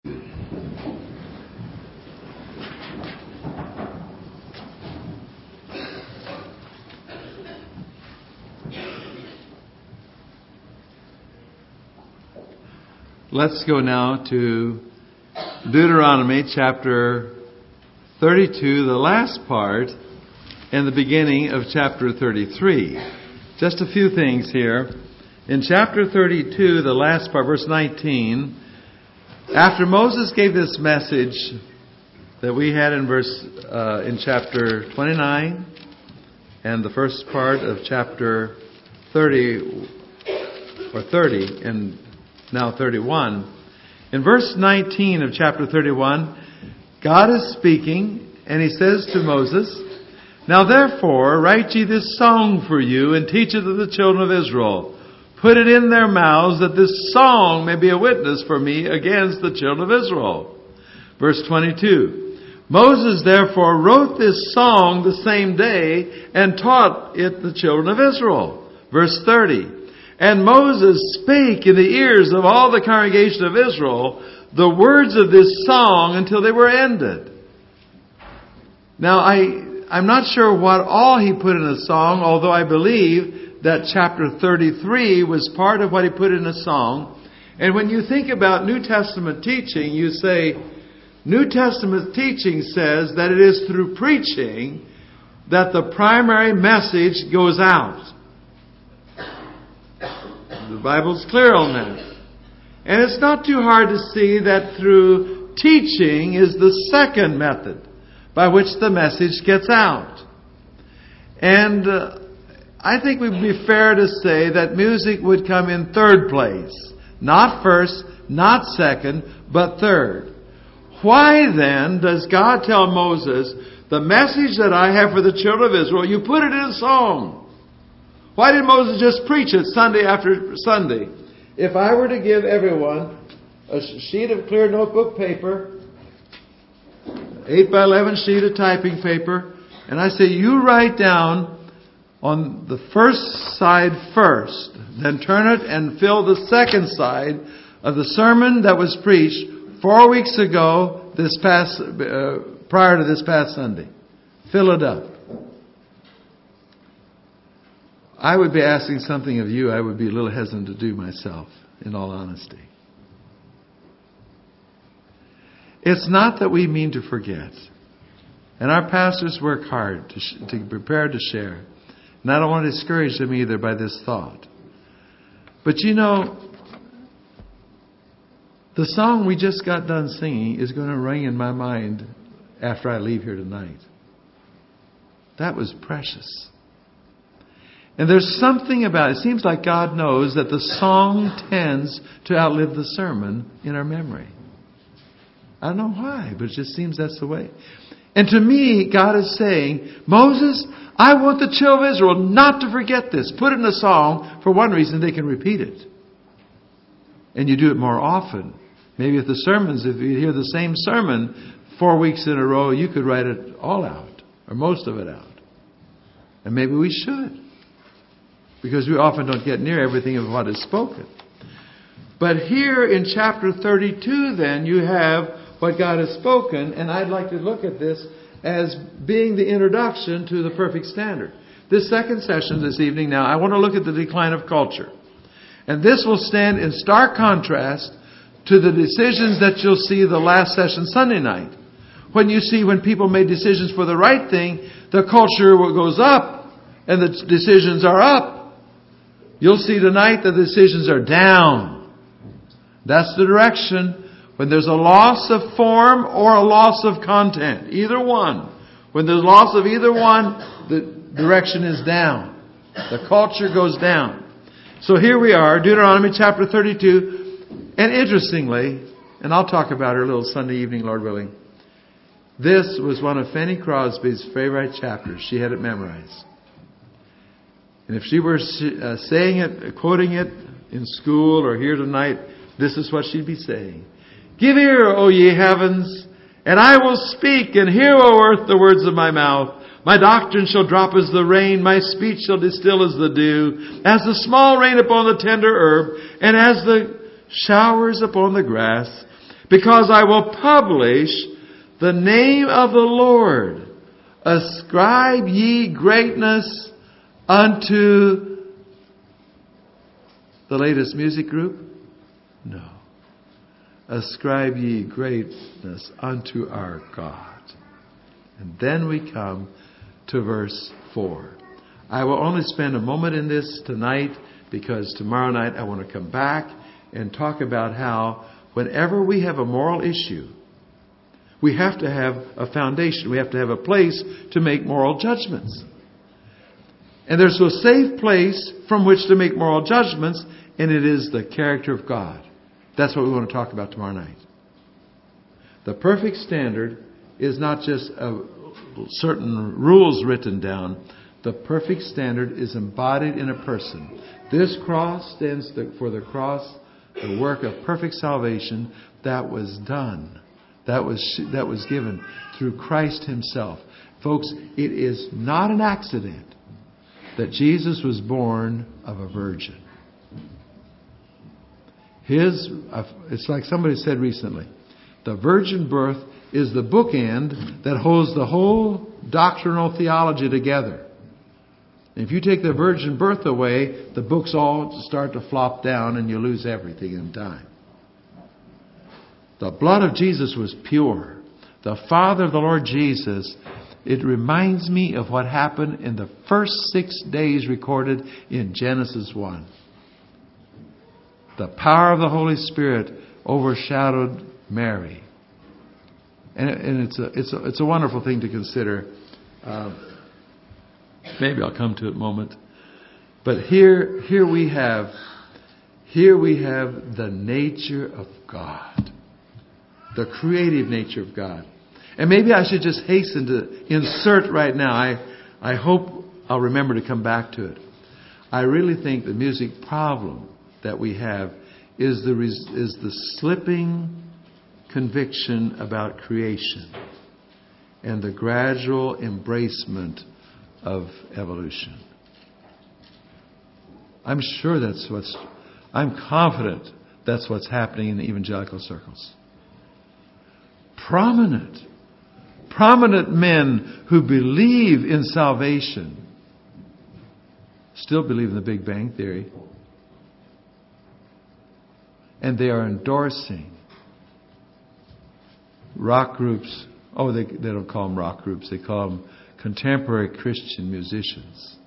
Let's go now to Deuteronomy chapter 32, the last part, and the beginning of chapter 33. Just a few things here. In chapter 32, the last part, verse 19, after Moses gave this message that we had in chapter 29 and the first part of chapter 30 and now 31. In verse 19 of chapter 31, God is speaking, and He says to Moses, "Now therefore write ye this song for you, and teach it to the children of Israel. Put it in their mouths, that this song may be a witness for me against the children of Israel." Verse 22, "Moses therefore wrote this song the same day, and taught it the children of Israel." Verse 30, "And Moses spake in the ears of all the congregation of Israel the words of this song until they were ended." Now, I'm not sure what all he put in a song, although I believe that chapter 33 was part of what he put in a song. And when you think about New Testament teaching, you say, New Testament teaching says that it is through preaching that the primary message goes out. The Bible's clear on that. And it's not too hard to see that through teaching is the second method by which the message gets out. And I think it would be fair to say that music would come in third place. Not first, not second, but third. Why then does God tell Moses, the message that I have for the children of Israel, you put it in a song? Why did Moses just preach it Sunday after Sunday? If I were to give everyone a sheet of clear notebook paper, 8 by 11 sheet of typing paper, and I say, you write down on the first side first, then turn it and fill the second side of the sermon that was preached 4 weeks ago, prior to this past Sunday. Fill it up. I would be asking something of you I would be a little hesitant to do myself, in all honesty. It's not that we mean to forget. And our pastors work hard to prepare to share. And I don't want to discourage them either by this thought. But you know, the song we just got done singing is going to ring in my mind after I leave here tonight. That was precious. And there's something about it. It seems like God knows that the song tends to outlive the sermon in our memory. I don't know why, but it just seems that's the way. And to me, God is saying, Moses, I want the children of Israel not to forget this. Put it in a song. For one reason, they can repeat it. And you do it more often. Maybe if you hear the same sermon 4 weeks in a row, you could write it all out, or most of it out. And maybe we should. Because we often don't get near everything of what is spoken. But here in chapter 32 then, you have what God has spoken. And I'd like to look at this as being the introduction to the perfect standard. This second session this evening now, I want to look at the decline of culture. And this will stand in stark contrast to the decisions that you'll see the last session Sunday night. When people made decisions for the right thing, the culture goes up and the decisions are up. You'll see tonight the decisions are down. That's the direction. When there's a loss of form or a loss of content. Either one. When there's loss of either one, the direction is down. The culture goes down. So here we are, Deuteronomy chapter 32. And interestingly, and I'll talk about her a little Sunday evening, Lord willing. This was one of Fanny Crosby's favorite chapters. She had it memorized. And if she were saying it, quoting it in school or here tonight, this is what she'd be saying. Give ear, O ye heavens, and I will speak, and hear, O earth, the words of my mouth. My doctrine shall drop as the rain, my speech shall distill as the dew, as the small rain upon the tender herb, and as the showers upon the grass. Because I will publish the name of the Lord. Ascribe ye greatness unto the latest music group? No. Ascribe ye greatness unto our God. And then we come to verse 4. I will only spend a moment in this tonight because tomorrow night I want to come back and talk about how whenever we have a moral issue, we have to have a foundation. We have to have a place to make moral judgments. And there's a safe place from which to make moral judgments, and it is the character of God. That's what we want to talk about tomorrow night. The perfect standard is not just certain rules written down. The perfect standard is embodied in a person. This cross stands for the cross, the work of perfect salvation that was done. That was given through Christ Himself. Folks, it is not an accident that Jesus was born of a virgin. It's like somebody said recently, the virgin birth is the bookend that holds the whole doctrinal theology together. If you take the virgin birth away, the books all start to flop down and you lose everything in time. The blood of Jesus was pure. The Father of the Lord Jesus, it reminds me of what happened in the first 6 days recorded in Genesis 1. The power of the Holy Spirit overshadowed Mary. And it's a wonderful thing to consider. Maybe I'll come to it in a moment. But here we have the nature of God. The creative nature of God. And maybe I should just hasten to insert right now. I hope I'll remember to come back to it. I really think the music problem that we have is the slipping conviction about creation and the gradual embracement of evolution. I'm confident that's what's happening in the evangelical circles. Prominent men who believe in salvation still believe in the Big Bang Theory. And they are endorsing rock groups. Oh, they don't call them rock groups. They call them contemporary Christian musicians.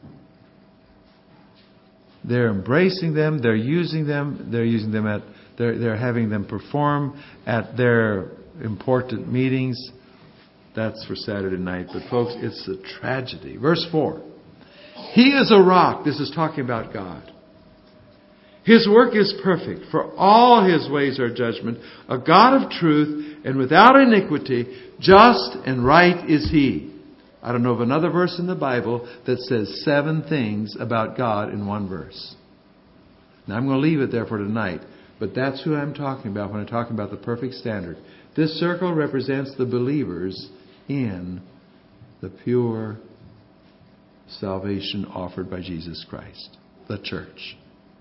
They're embracing them. They're using them. They're having them perform at their important meetings. That's for Saturday night. But folks, it's a tragedy. Verse 4. He is a rock. This is talking about God. His work is perfect, for all His ways are judgment. A God of truth and without iniquity, just and right is He. I don't know of another verse in the Bible that says 7 things about God in one verse. Now I'm going to leave it there for tonight. But that's who I'm talking about when I'm talking about the perfect standard. This circle represents the believers in the pure salvation offered by Jesus Christ, the church.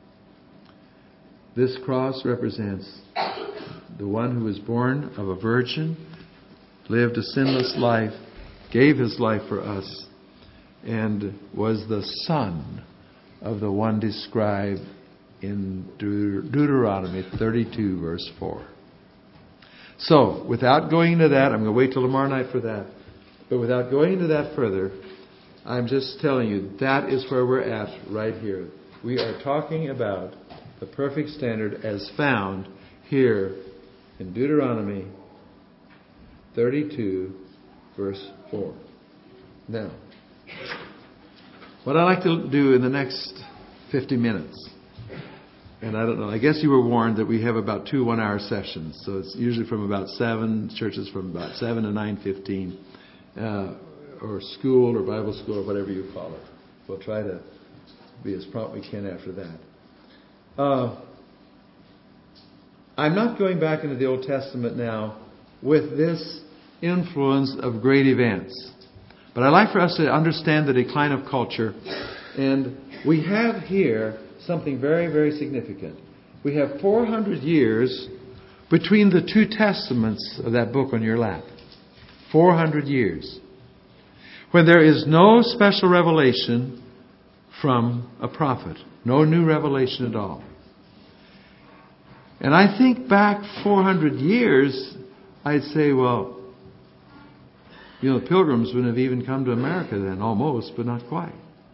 This cross represents the one who was born of a virgin, lived a sinless life, gave His life for us, and was the son of the one described in Deuteronomy 32, verse 4. So, without going into that, I'm going to wait till tomorrow night for that. But without going into that further, I'm just telling you, that is where we're at right here. We are talking about the perfect standard as found here in Deuteronomy 32, verse 4. Now, what I'd like to do in the next 50 minutes, and I don't know, I guess you were warned that we have about 2 one-hour sessions. So it's usually from about 7, churches from about 7 to 9:15, or school or Bible school or whatever you call it. We'll try to be as prompt we can after that. I'm not going back into the Old Testament now with this influence of great events. But I'd like for us to understand the decline of culture. And we have here something very, very significant. We have 400 years between the two testaments of that book on your lap. 400 years. When there is no special revelation from a prophet. No new revelation at all. And I think back 400 years, I'd say, well, the Pilgrims wouldn't have even come to America then. Almost, but not quite.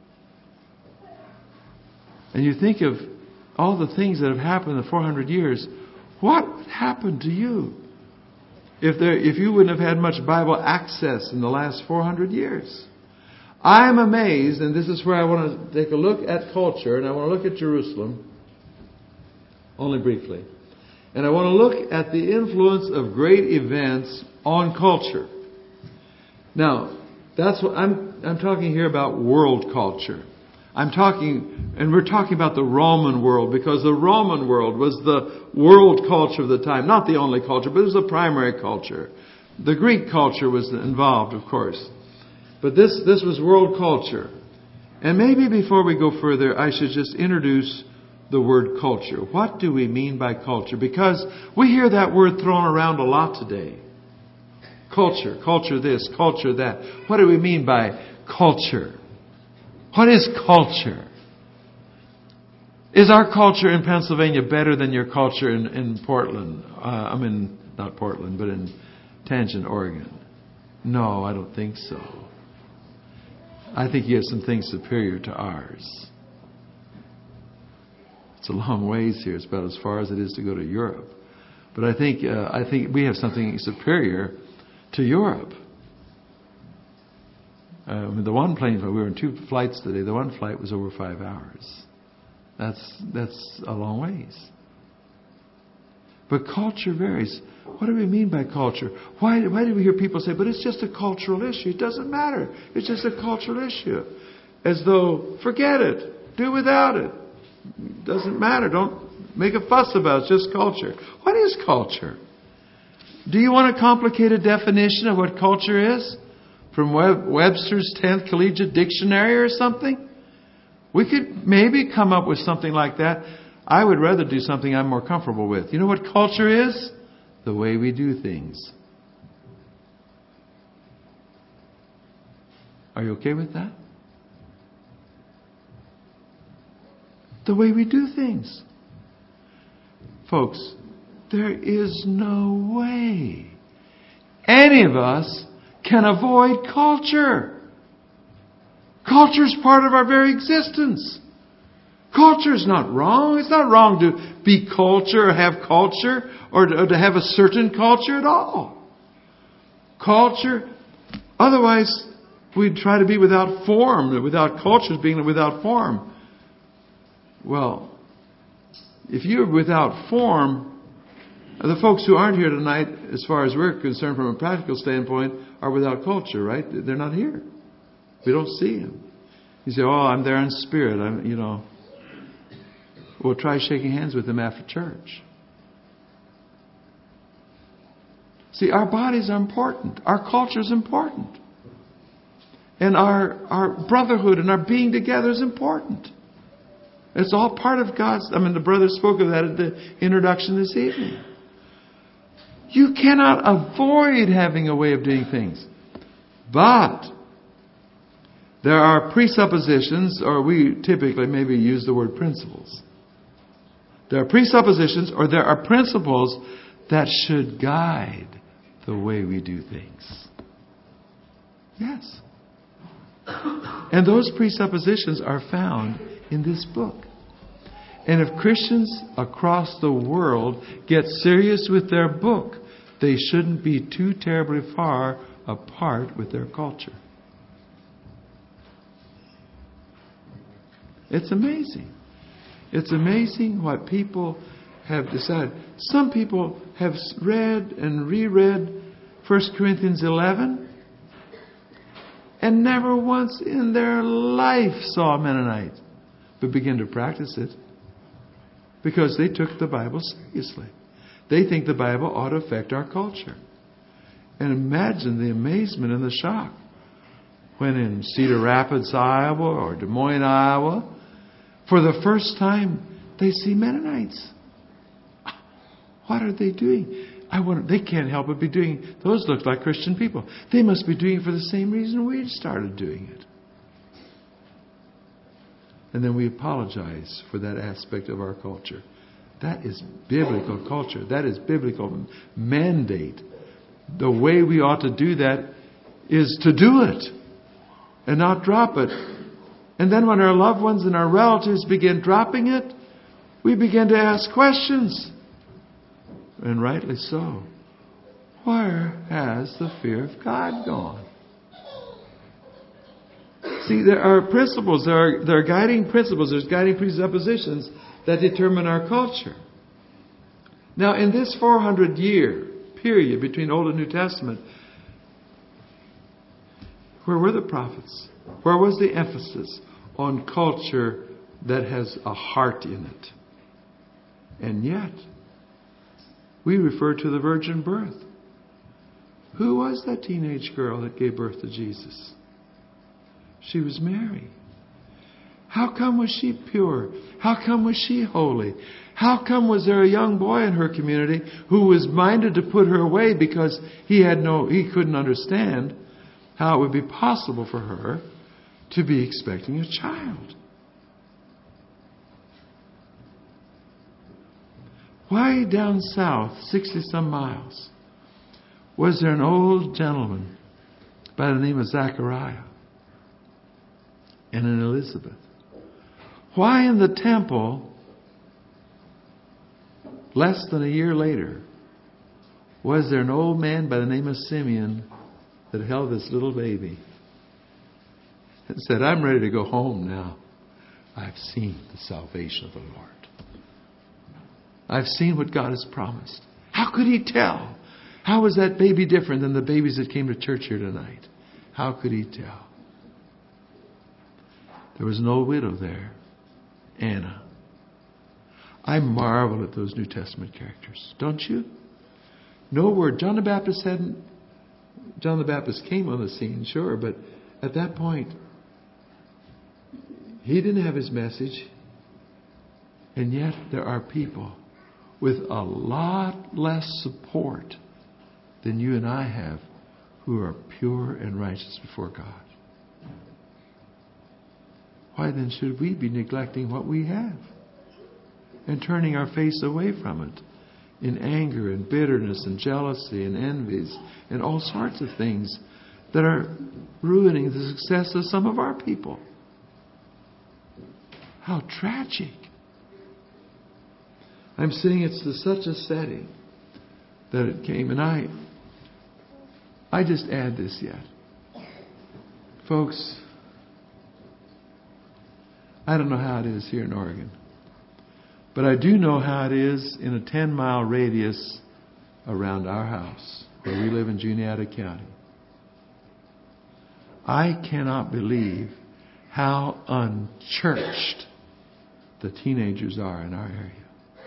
And you think of all the things that have happened in the 400 years. What happened to you if you wouldn't have had much Bible access in the last 400 years? I'm amazed, and this is where I want to take a look at culture, and I want to look at Jerusalem, only briefly. And I want to look at the influence of great events on culture. Now, that's what I'm talking here about world culture. We're talking about the Roman world, because the Roman world was the world culture of the time. Not the only culture, but it was the primary culture. The Greek culture was involved, of course. But this was world culture. And maybe before we go further, I should just introduce the word culture. What do we mean by culture? Because we hear that word thrown around a lot today. Culture, culture this, culture that. What do we mean by culture? What is culture? Is our culture in Pennsylvania better than your culture in Portland? Not Portland, but in Tangent, Oregon. No, I don't think so. I think you have some things superior to ours. It's a long ways here. It's about as far as it is to go to Europe. But I think we have something superior to Europe. The one plane flight, we were in 2 flights today. The one flight was over 5 hours. That's a long ways. But culture varies. What do we mean by culture? Why do we hear people say, but it's just a cultural issue? It doesn't matter. It's just a cultural issue. As though, forget it. Do without it. It doesn't matter. Don't make a fuss about it. It's just culture. What is culture? Do you want a complicated definition of what culture is? From Webster's 10th Collegiate Dictionary or something? We could maybe come up with something like that. I would rather do something I'm more comfortable with. You know what culture is? The way we do things. Are you okay with that? The way we do things. Folks, there is no way any of us can avoid culture. Culture is part of our very existence. Culture is not wrong. It's not wrong to be culture or have culture or to have a certain culture at all. Culture, otherwise we'd try to be without form, without culture being without form. Well, if you're without form, the folks who aren't here tonight, as far as we're concerned from a practical standpoint, are without culture, right? They're not here. We don't see them. You say, oh, I'm there in spirit. Well, try shaking hands with them after church. See, our bodies are important. Our culture is important. And our brotherhood and our being together is important. It's all part of God's... the brother spoke of that at the introduction this evening. You cannot avoid having a way of doing things. But there are presuppositions, or we typically maybe use the word principles. There are presuppositions or there are principles that should guide the way we do things. Yes. And those presuppositions are found in this book. And if Christians across the world get serious with their book, they shouldn't be too terribly far apart with their culture. It's amazing. It's amazing what people have decided. Some people have read and reread 1 Corinthians 11 and never once in their life saw a Mennonite, but began to practice it because they took the Bible seriously. They think the Bible ought to affect our culture. And imagine the amazement and the shock when in Cedar Rapids, Iowa, or Des Moines, Iowa, for the first time, they see Mennonites. What are they doing? I wonder, they can't help but be doing, those look like Christian people. They must be doing it for the same reason we started doing it. And then we apologize for that aspect of our culture. That is biblical culture. That is biblical mandate. The way we ought to do that is to do it and not drop it. And then when our loved ones and our relatives begin dropping it, we begin to ask questions. And rightly so. Where has the fear of God gone? See, there are principles, there are guiding principles, there's guiding presuppositions that determine our culture. Now, in this 400-year period between Old and New Testament, where were the prophets? Where was the emphasis on culture that has a heart in it? And yet, we refer to the virgin birth. Who was that teenage girl that gave birth to Jesus? She was Mary. How come was she pure? How come was she holy? How come was there a young boy in her community who was minded to put her away because he couldn't understand how it would be possible for her to be expecting a child? Why down south, 60 some miles, was there an old gentleman by the name of Zachariah and an Elizabeth? Why in the temple, less than a year later, was there an old man by the name of Simeon that held this little baby and said, I'm ready to go home now. I've seen the salvation of the Lord. I've seen what God has promised. How could he tell? How was that baby different than the babies that came to church here tonight? How could he tell? There was an old widow there, Anna. I marvel at those New Testament characters, don't you? No word. John the Baptist came on the scene, sure, but at that point, he didn't have his message. And yet there are people with a lot less support than you and I have who are pure and righteous before God. Why then should we be neglecting what we have and turning our face away from it in anger and bitterness and jealousy and envies and all sorts of things that are ruining the success of some of our people? How tragic. I'm saying it's to such a setting that it came. And I just add this yet. Folks, I don't know how it is here in Oregon. But I do know how it is in a 10-mile radius around our house, where we live in Juniata County. I cannot believe how unchurched the teenagers are in our area.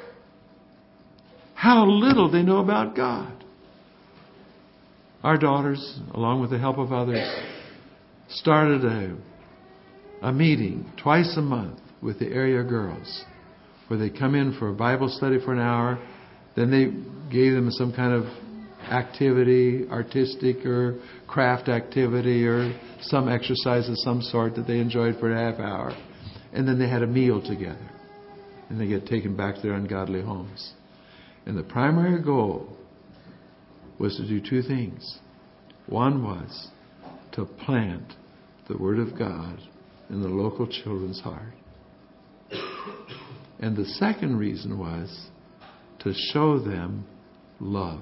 How little they know about God. Our daughters, along with the help of others, started a meeting twice a month with the area girls, where they come in for a Bible study for an hour. Then they gave them some kind of activity, artistic or craft activity, or some exercise of some sort that they enjoyed for a half hour. And then they had a meal together. And they get taken back to their ungodly homes. And the primary goal was to do two things. One was to plant the Word of God in the local children's heart. And the second reason was to show them love.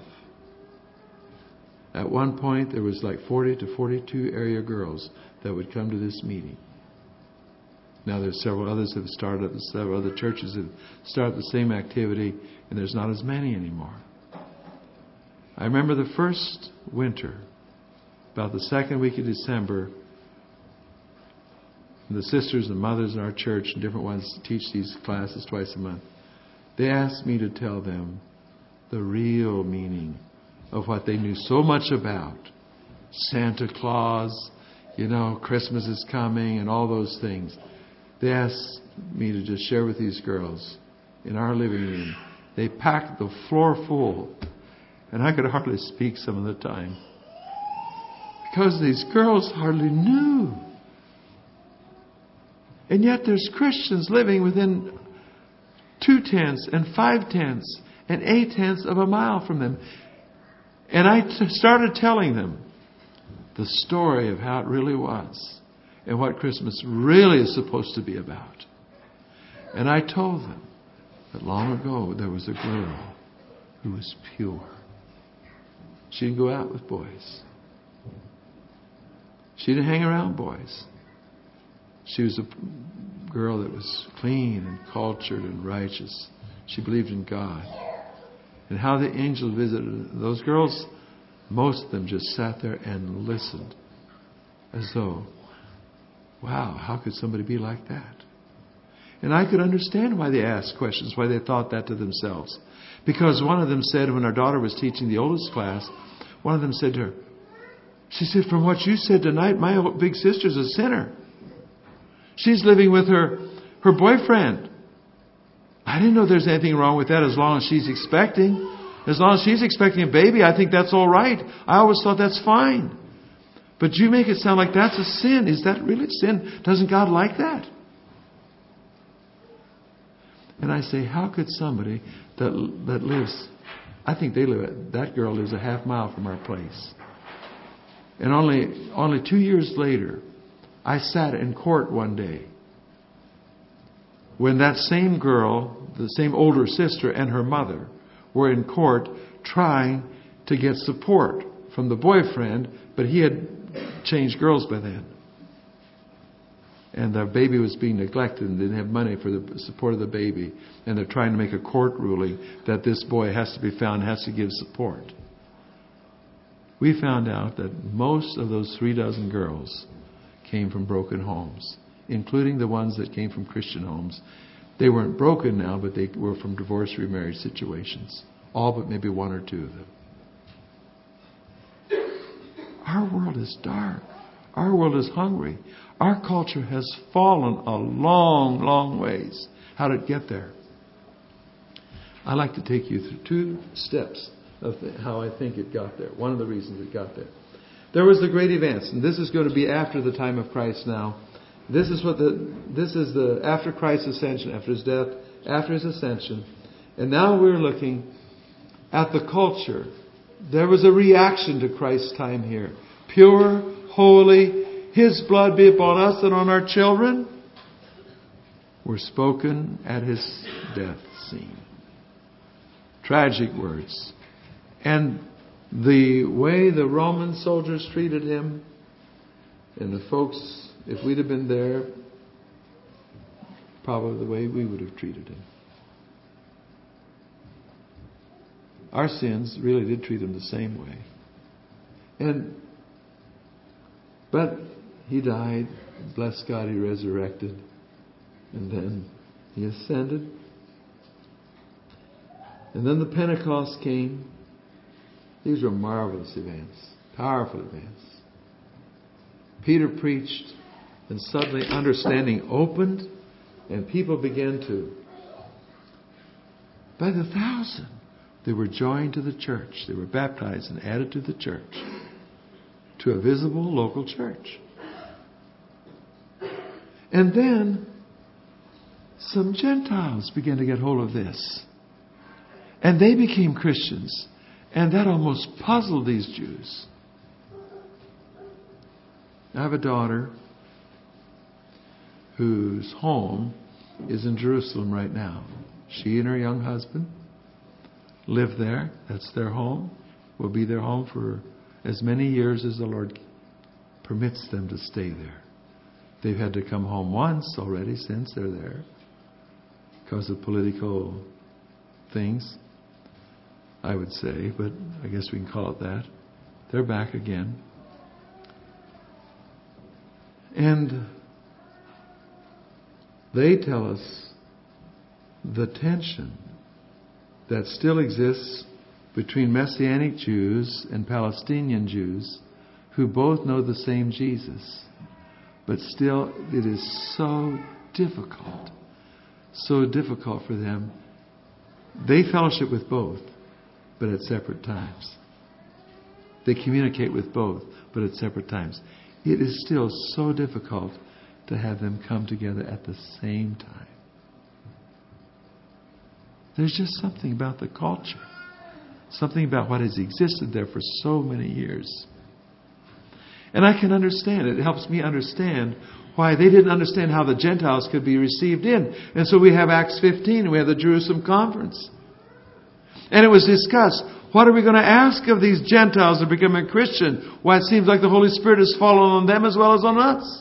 At one point, there was like 40 to 42 area girls that would come to this meeting. Now there's several others have started, several other churches have started the same activity, and there's not as many anymore. I remember the first winter, about the second week of December, the sisters and mothers in our church and different ones teach these classes twice a month. They asked me to tell them the real meaning of what they knew so much about. Santa Claus, Christmas is coming and all those things. They asked me to just share with these girls in our living room They packed the floor full. And I could hardly speak some of the time. Because these girls hardly knew. And yet there's Christians living within 0.2 and 0.5 and 0.8 of a mile from them. And I started telling them the story of how it really was and what Christmas really is supposed to be about. And I told them that long ago there was a girl who was pure. She didn't go out with boys. She didn't hang around boys. She was a girl that was clean and cultured and righteous. She believed in God. And how the angel visited those girls, most of them just sat there and listened. As though, wow, how could somebody be like that? And I could understand why they asked questions, why they thought that to themselves. Because one of them said, when our daughter was teaching the oldest class, one of them said to her, she said, from what you said tonight, my big sister's a sinner. She's living with her boyfriend. I didn't know there's anything wrong with that as long as she's expecting. As long as she's expecting a baby, I think that's all right. I always thought that's fine. But you make it sound like that's a sin. Is that really sin? Doesn't God like that? And I say, how could somebody that lives, I think that girl lives a half mile from our place. And only 2 years later, I sat in court one day when that same girl, the same older sister and her mother were in court trying to get support from the boyfriend, but he had changed girls by then. And the baby was being neglected and didn't have money for the support of the baby. And they're trying to make a court ruling that this boy has to be found, has to give support. We found out that most of those 36 girls came from broken homes, including the ones that came from Christian homes. They weren't broken now, but they were from divorce remarriage situations. All but maybe 1 or 2 of them. Our world is dark. Our world is hungry. Our culture has fallen a long, long ways. How did it get there? I'd like to take you through 2 steps of how I think it got there. One of the reasons it got there. There was the great events, and this is going to be after the time of Christ now. This is the after Christ's ascension, after his death, after his ascension. And now we're looking at the culture. There was a reaction to Christ's time here. Pure, holy, his blood be upon us and on our children, were spoken at his death scene. Tragic words. And the way the Roman soldiers treated him, and the folks, if we'd have been there, probably the way we would have treated him. Our sins really did treat him the same way. But he died. Bless God, he resurrected. And then he ascended. And then the Pentecost came. These were marvelous events, powerful events. Peter preached, and suddenly understanding opened, and people began to, by the thousand, they were joined to the church. They were baptized and added to the church, to a visible local church. And then some Gentiles began to get hold of this. And they became Christians. And that almost puzzled these Jews. I have a daughter whose home is in Jerusalem right now. She and her young husband live there. That's their home. Will be their home for as many years as the Lord permits them to stay there. They've had to come home once already since they're there because of political things, I would say, but I guess we can call it that. They're back again. And they tell us the tension that still exists between Messianic Jews and Palestinian Jews who both know the same Jesus. But still, it is so difficult for them They fellowship with both, but at separate times. They communicate with both, but at separate times. It is still so difficult to have them come together at the same time. There's just something about the culture. Something about what has existed there for so many years. And I can understand it. It helps me understand why they didn't understand how the Gentiles could be received in. And so we have Acts 15 and we have the Jerusalem conference. And it was discussed, what are we going to ask of these Gentiles that become a Christian? Why, it seems like the Holy Spirit has fallen on them as well as on us.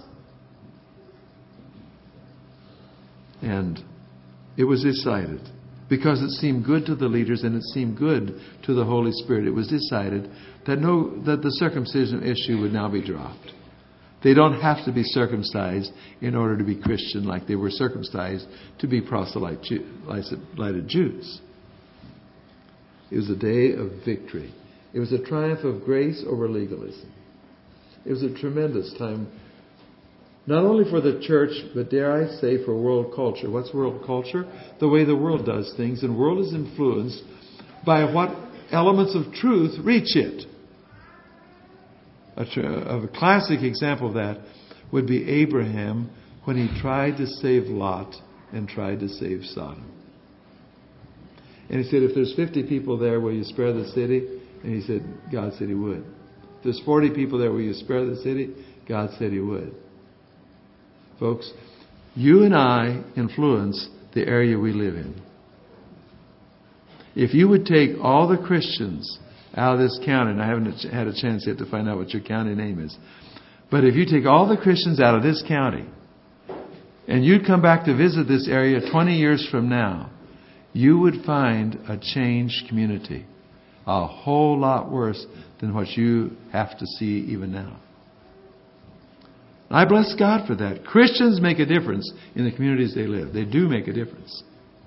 And it was decided, because it seemed good to the leaders and it seemed good to the Holy Spirit, it was decided that the circumcision issue would now be dropped. They don't have to be circumcised in order to be Christian like they were circumcised to be proselyted Jews. It was a day of victory. It was a triumph of grace over legalism. It was a tremendous time, not only for the church, but dare I say for world culture. What's world culture? The way the world does things. And the world is influenced by what elements of truth reach it. A classic example of that would be Abraham when he tried to save Lot and tried to save Sodom. And he said, if there's 50 people there, will you spare the city? And he said, God said he would. If there's 40 people there, will you spare the city? God said he would. Folks, you and I influence the area we live in. If you would take all the Christians out of this county, and I haven't had a chance yet to find out what your county name is, but if you take all the Christians out of this county, and you'd come back to visit this area 20 years from now, you would find a changed community. A whole lot worse than what you have to see even now. I bless God for that. Christians make a difference in the communities they live. They do make a difference.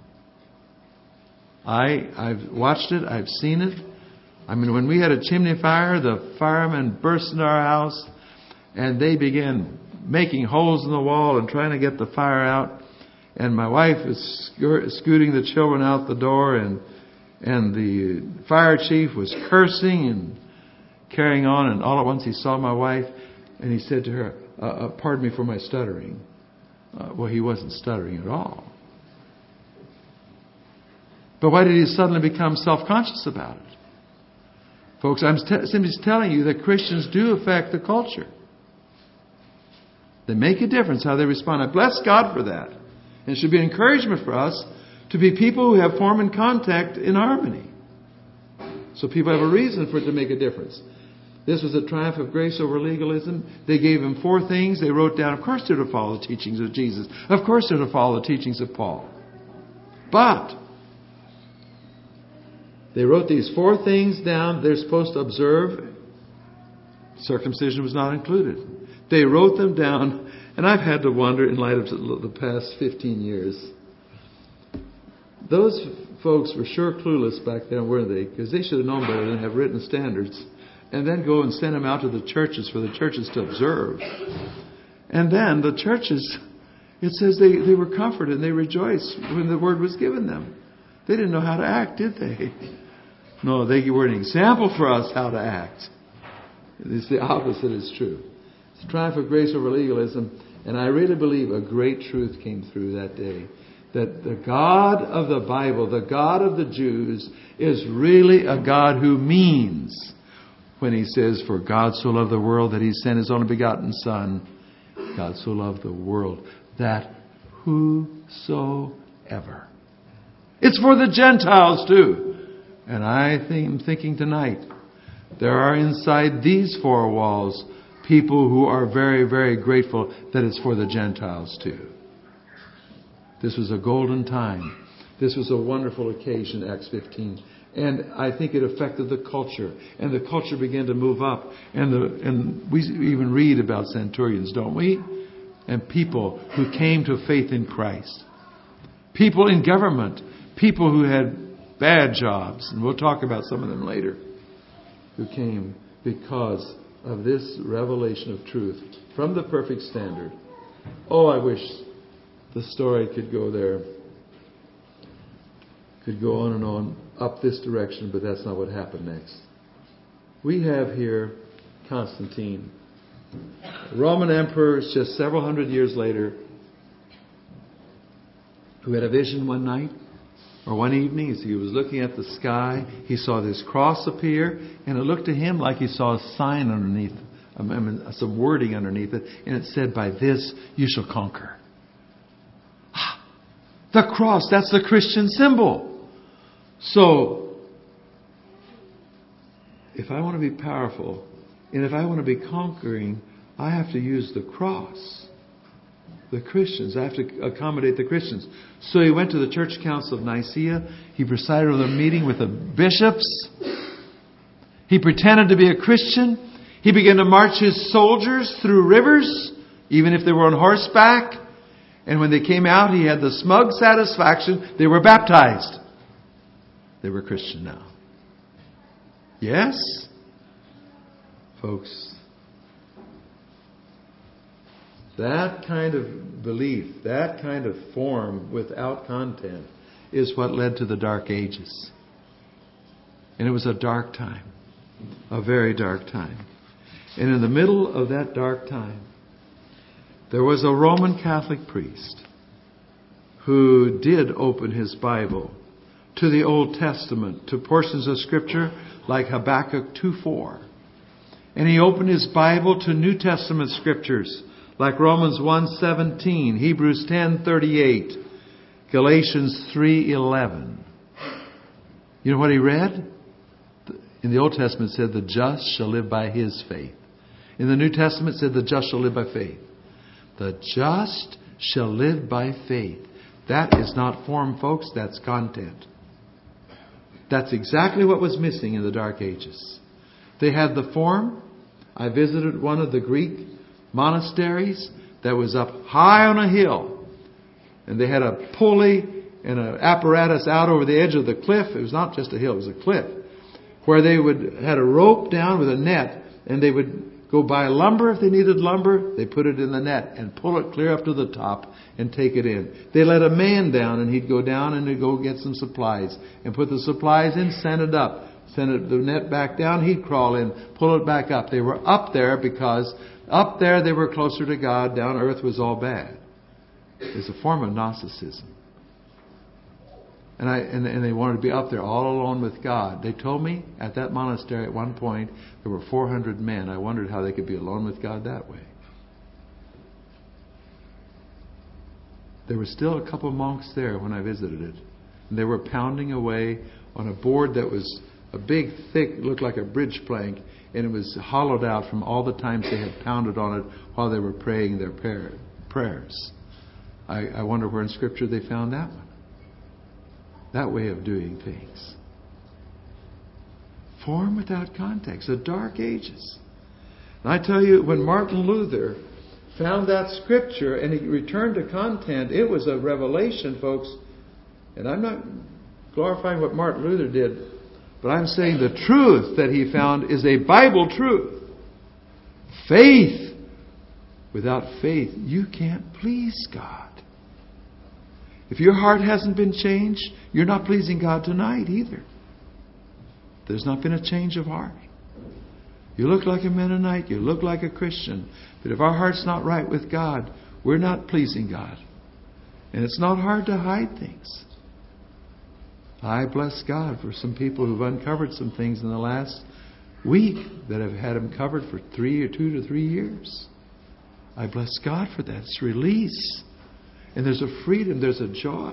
I've watched it. I've seen it. I mean, when we had a chimney fire, the firemen burst into our house and they began making holes in the wall and trying to get the fire out. And my wife was scooting the children out the door, and the fire chief was cursing and carrying on. And all at once he saw my wife and he said to her, pardon me for my stuttering. Well, he wasn't stuttering at all. But why did he suddenly become self-conscious about it? Folks, I'm simply telling you that Christians do affect the culture. They make a difference how they respond. I bless God for that. And it should be an encouragement for us to be people who have form and contact in harmony. So people have a reason for it to make a difference. This was a triumph of grace over legalism. They gave him 4 things. They wrote down, of course they're to follow the teachings of Jesus. Of course they're to follow the teachings of Paul. But they wrote these 4 things down they're supposed to observe. Circumcision was not included. They wrote them down. And I've had to wonder, in light of the past 15 years, those folks were sure clueless back then, weren't they? Because they should have known better than have written standards and then go and send them out to the churches for the churches to observe. And then the churches, it says they were comforted and they rejoiced when the word was given them. They didn't know how to act, did they? No, they were an example for us how to act. It's the opposite is true. It's a triumph of grace over legalism. And I really believe a great truth came through that day. That the God of the Bible, the God of the Jews, is really a God who means when he says, for God so loved the world that he sent his only begotten Son. God so loved the world that whosoever. It's for the Gentiles too. And I'm thinking tonight, there are inside these 4 walls people who are very, very grateful that it's for the Gentiles too. This was a golden time. This was a wonderful occasion, Acts 15. And I think it affected the culture. And the culture began to move up. And we even read about centurions, don't we? And people who came to faith in Christ. People in government. People who had bad jobs. And we'll talk about some of them later. Who came because of this revelation of truth from the perfect standard. Oh, I wish the story could go there. Could go on and on up this direction, but that's not what happened next. We have here Constantine, Roman emperor, just several hundred years later, who had a vision one night or one evening as he was looking at the sky. He saw this cross appear, and it looked to him like he saw a sign underneath, some wording underneath it, and it said, "By this you shall conquer." The cross, that's the Christian symbol. So, if I want to be powerful, and if I want to be conquering, I have to use the cross. The Christians. I have to accommodate the Christians. So he went to the Church Council of Nicaea. He presided over the meeting with the bishops. He pretended to be a Christian. He began to march his soldiers through rivers, even if they were on horseback. And when they came out, he had the smug satisfaction they were baptized. They were Christian now. Yes? Folks, that kind of belief, that kind of form without content is what led to the Dark Ages. And it was a dark time. A very dark time. And in the middle of that dark time, there was a Roman Catholic priest who did open his Bible to the Old Testament, to portions of Scripture like Habakkuk 2:4. And he opened his Bible to New Testament Scriptures like Romans 1:17, Hebrews 10:38, Galatians 3:11. You know what he read? In the Old Testament it said, "The just shall live by his faith." In the New Testament it said, "The just shall live by faith." The just shall live by faith. That is not form, folks. That's content. That's exactly what was missing in the Dark Ages. They had the form. I visited one of the Greek monasteries that was up high on a hill. And they had a pulley and an apparatus out over the edge of the cliff. It was not just a hill, it was a cliff. Where they had a rope down with a net, and they would go buy lumber if they needed lumber. They put it in the net and pull it clear up to the top and take it in. They let a man down, and he'd go down and he'd go get some supplies and put the supplies in, send it up. Send the net back down, he'd crawl in, pull it back up. They were up there because up there they were closer to God. Down earth was all bad. It's a form of Gnosticism. And they wanted to be up there all alone with God. They told me at that monastery at one point there were 400 men. I wondered how they could be alone with God that way. There were still a couple of monks there when I visited it. And they were pounding away on a board that was a big, thick, looked like a bridge plank, and it was hollowed out from all the times they had pounded on it while they were praying their prayers. I wonder where in Scripture they found that one. That way of doing things. Form without context. The Dark Ages. And I tell you, when Martin Luther found that Scripture and he returned to content, it was a revelation, folks. And I'm not glorifying what Martin Luther did, but I'm saying the truth that he found is a Bible truth. Faith. Without faith, you can't please God. If your heart hasn't been changed, you're not pleasing God tonight either. There's not been a change of heart. You look like a Mennonite, you look like a Christian, but if our heart's not right with God, we're not pleasing God. And it's not hard to hide things. I bless God for some people who've uncovered some things in the last week that have had them covered for 2 to 3 years. I bless God for that. It's release. And there's a freedom, there's a joy.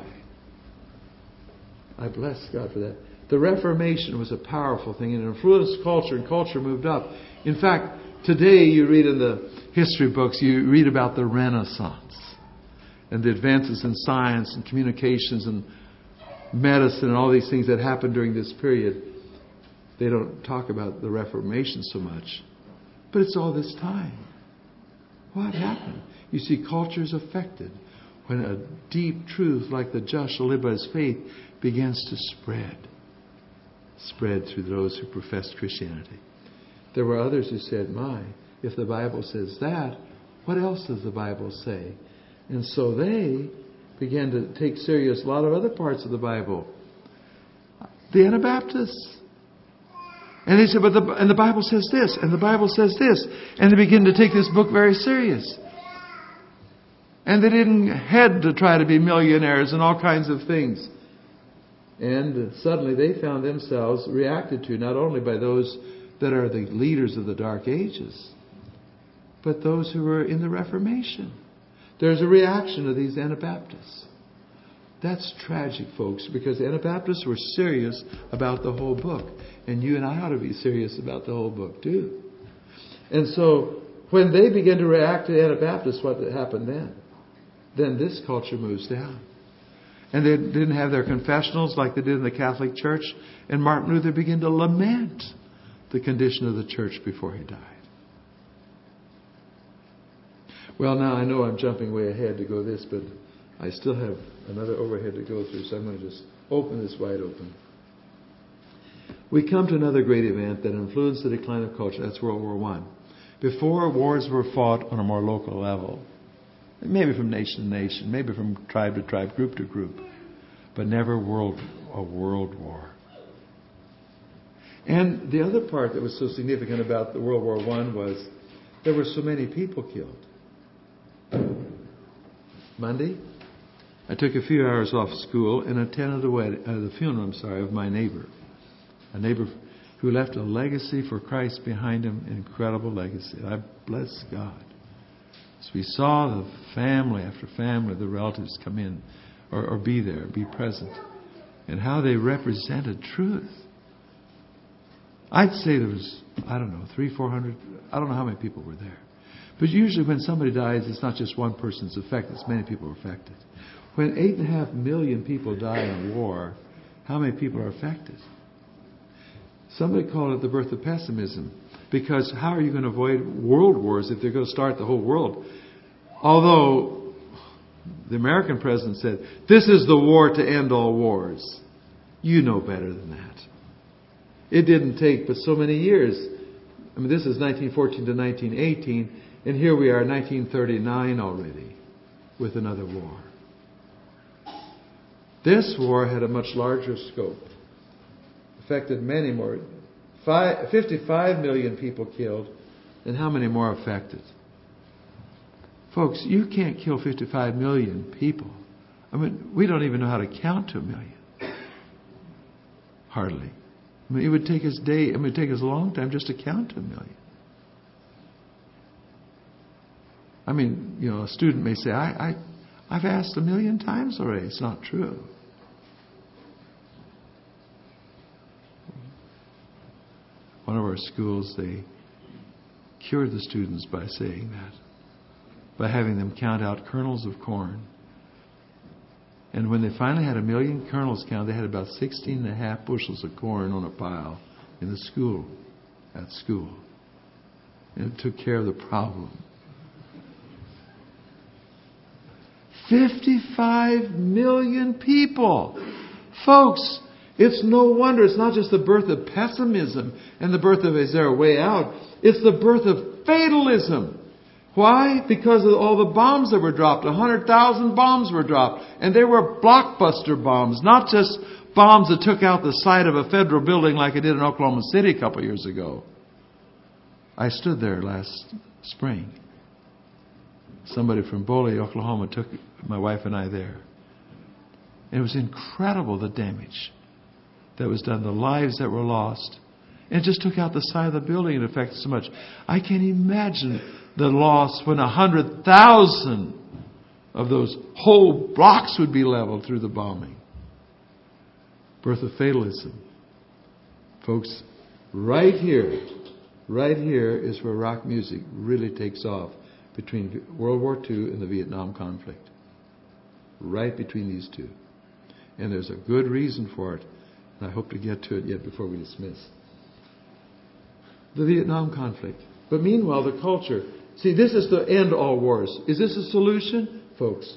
I bless God for that. The Reformation was a powerful thing and influenced culture, and culture moved up. In fact, today you read in the history books, you read about the Renaissance and the advances in science and communications and medicine and all these things that happened during this period. They don't talk about the Reformation so much. But it's all this time. What happened? You see, culture is affected when a deep truth like the just shall live by his faith begins to spread through those who profess Christianity. There were others who said, if the Bible says that, what else does the Bible say? And so they began to take serious a lot of other parts of the Bible. The Anabaptists. And they said, but the Bible says this, and the Bible says this. And they begin to take this book very serious. And they didn't head to try to be millionaires and all kinds of things. And suddenly they found themselves reacted to, not only by those that are the leaders of the Dark Ages, but those who were in the Reformation. There's a reaction to these Anabaptists. That's tragic, folks, because the Anabaptists were serious about the whole book. And you and I ought to be serious about the whole book, too. And so, when they began to react to the Anabaptists, what happened then? Then this culture moves down. And they didn't have their confessionals like they did in the Catholic Church. And Martin Luther began to lament the condition of the church before he died. Well, now I know I'm jumping way ahead to go this, but I still have another overhead to go through, so I'm going to just open this wide open. We come to another great event that influenced the decline of culture. That's World War I. Before, wars were fought on a more local level. Maybe from nation to nation, maybe from tribe to tribe, group to group. But never a world war. And the other part that was so significant about the World War I was there were so many people killed. Monday, I took a few hours off school and attended the funeral of my neighbor. A neighbor who left a legacy for Christ behind him, an incredible legacy. I bless God. As we saw the family after family, the relatives come in or be there, be present, and how they represented truth. I'd say there was, 300, 400, I don't know how many people were there. But usually when somebody dies, it's not just one person's affected, it's many people are affected. When 8.5 million people die in war, how many people are affected? Somebody called it the birth of pessimism. Because how are you going to avoid world wars if they're going to start the whole world? Although the American president said, this is the war to end all wars. You know better than that. It didn't take but so many years. I mean, this is 1914 to 1918, and here we are, 1939 already, with another war. This war had a much larger scope. Affected many more. 55 million people killed, and how many more affected? Folks, you can't kill 55 million people. I mean, we don't even know how to count to 1 million. Hardly. I mean, it would take us a long time just to count to 1 million. I mean, a student may say, I've asked 1 million times already. It's not true. One of our schools, they cured the students by saying that, by having them count out kernels of corn. And when they finally had 1 million kernels counted, they had about 16.5 bushels of corn on a pile in the school, at school. And it took care of the problem. 55 million people. Folks, it's no wonder. It's not just the birth of pessimism and the birth of is there a way out. It's the birth of fatalism. Why? Because of all the bombs that were dropped. 100,000 bombs were dropped. And they were blockbuster bombs. Not just bombs that took out the side of a federal building like it did in Oklahoma City a couple years ago. I stood there last spring. Somebody from Boley, Oklahoma, took my wife and I there. And it was incredible, the damage that was done, the lives that were lost. And it just took out the side of the building and affected so much. I can't imagine the loss when 100,000 of those whole blocks would be leveled through the bombing. Birth of fatalism. Folks, right here is where rock music really takes off between World War II and the Vietnam conflict. Right between these two. And there's a good reason for it. And I hope to get to it yet before we dismiss. The Vietnam conflict. But meanwhile, the culture. See, this is to end all wars. Is this a solution? Folks,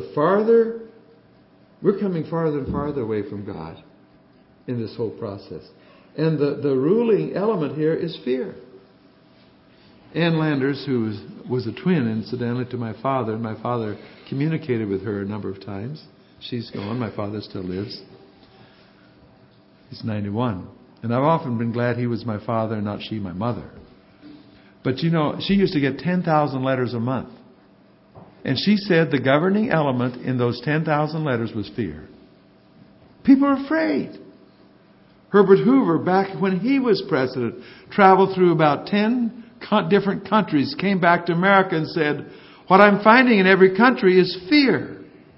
we're coming farther and farther away from God in this whole process. And the ruling element here is fear. Ann Landers, who was a twin, incidentally, to my father, and my father communicated with her a number of times. She's gone. My father still lives. He's 91. And I've often been glad he was my father and not she my mother. But you know, she used to get 10,000 letters a month. And she said the governing element in those 10,000 letters was fear. People are afraid. Herbert Hoover, back when he was president, traveled through about 10 different countries, came back to America and said, what I'm finding in every country is fear.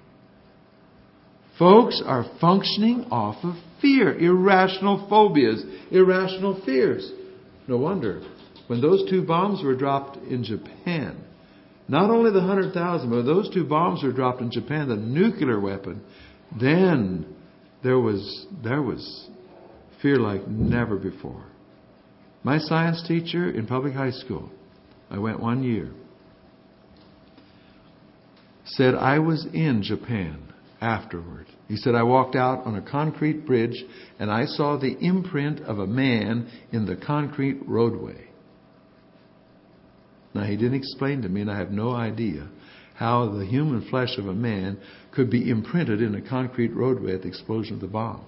Folks are functioning off of fear, irrational phobias, irrational fears. No wonder. When those 2 bombs were dropped in Japan, not only the 100,000, but those 2 bombs were dropped in Japan, the nuclear weapon, then there was fear like never before. My science teacher in public high school, I went 1 year, said I was in Japan afterward. He said I walked out on a concrete bridge and I saw the imprint of a man in the concrete roadway. Now, he didn't explain to me, and I have no idea how the human flesh of a man could be imprinted in a concrete roadway at the explosion of the bomb.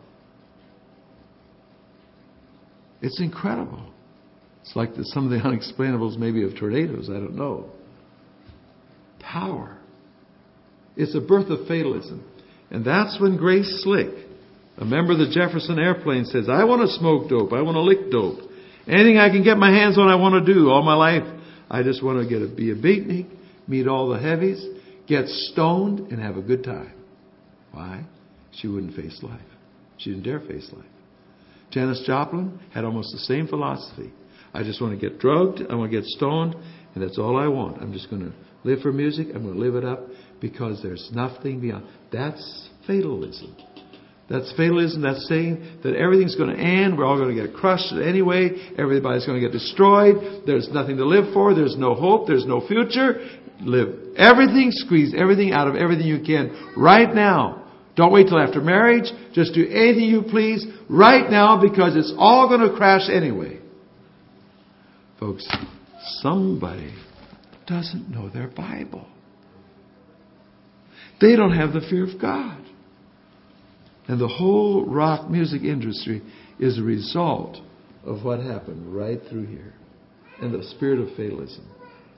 It's incredible. It's like some of the unexplainables maybe of tornadoes. I don't know. Power. It's a birth of fatalism. And that's when Grace Slick, a member of the Jefferson Airplane, says, I want to smoke dope. I want to lick dope. Anything I can get my hands on, I want to do all my life. I just want to be a beatnik, meet all the heavies, get stoned, and have a good time. Why? She wouldn't face life. She didn't dare face life. Janis Joplin had almost the same philosophy. I just want to get drugged, I want to get stoned, and that's all I want. I'm just going to live for music, I'm going to live it up, because there's nothing beyond. That's fatalism. That's fatalism. That's saying that everything's going to end. We're all going to get crushed anyway. Everybody's going to get destroyed. There's nothing to live for. There's no hope. There's no future. Live everything, squeeze everything out of everything you can right now. Don't wait till after marriage. Just do anything you please right now, because it's all going to crash anyway. Folks, somebody doesn't know their Bible. They don't have the fear of God. And the whole rock music industry is a result of what happened right through here. And the spirit of fatalism.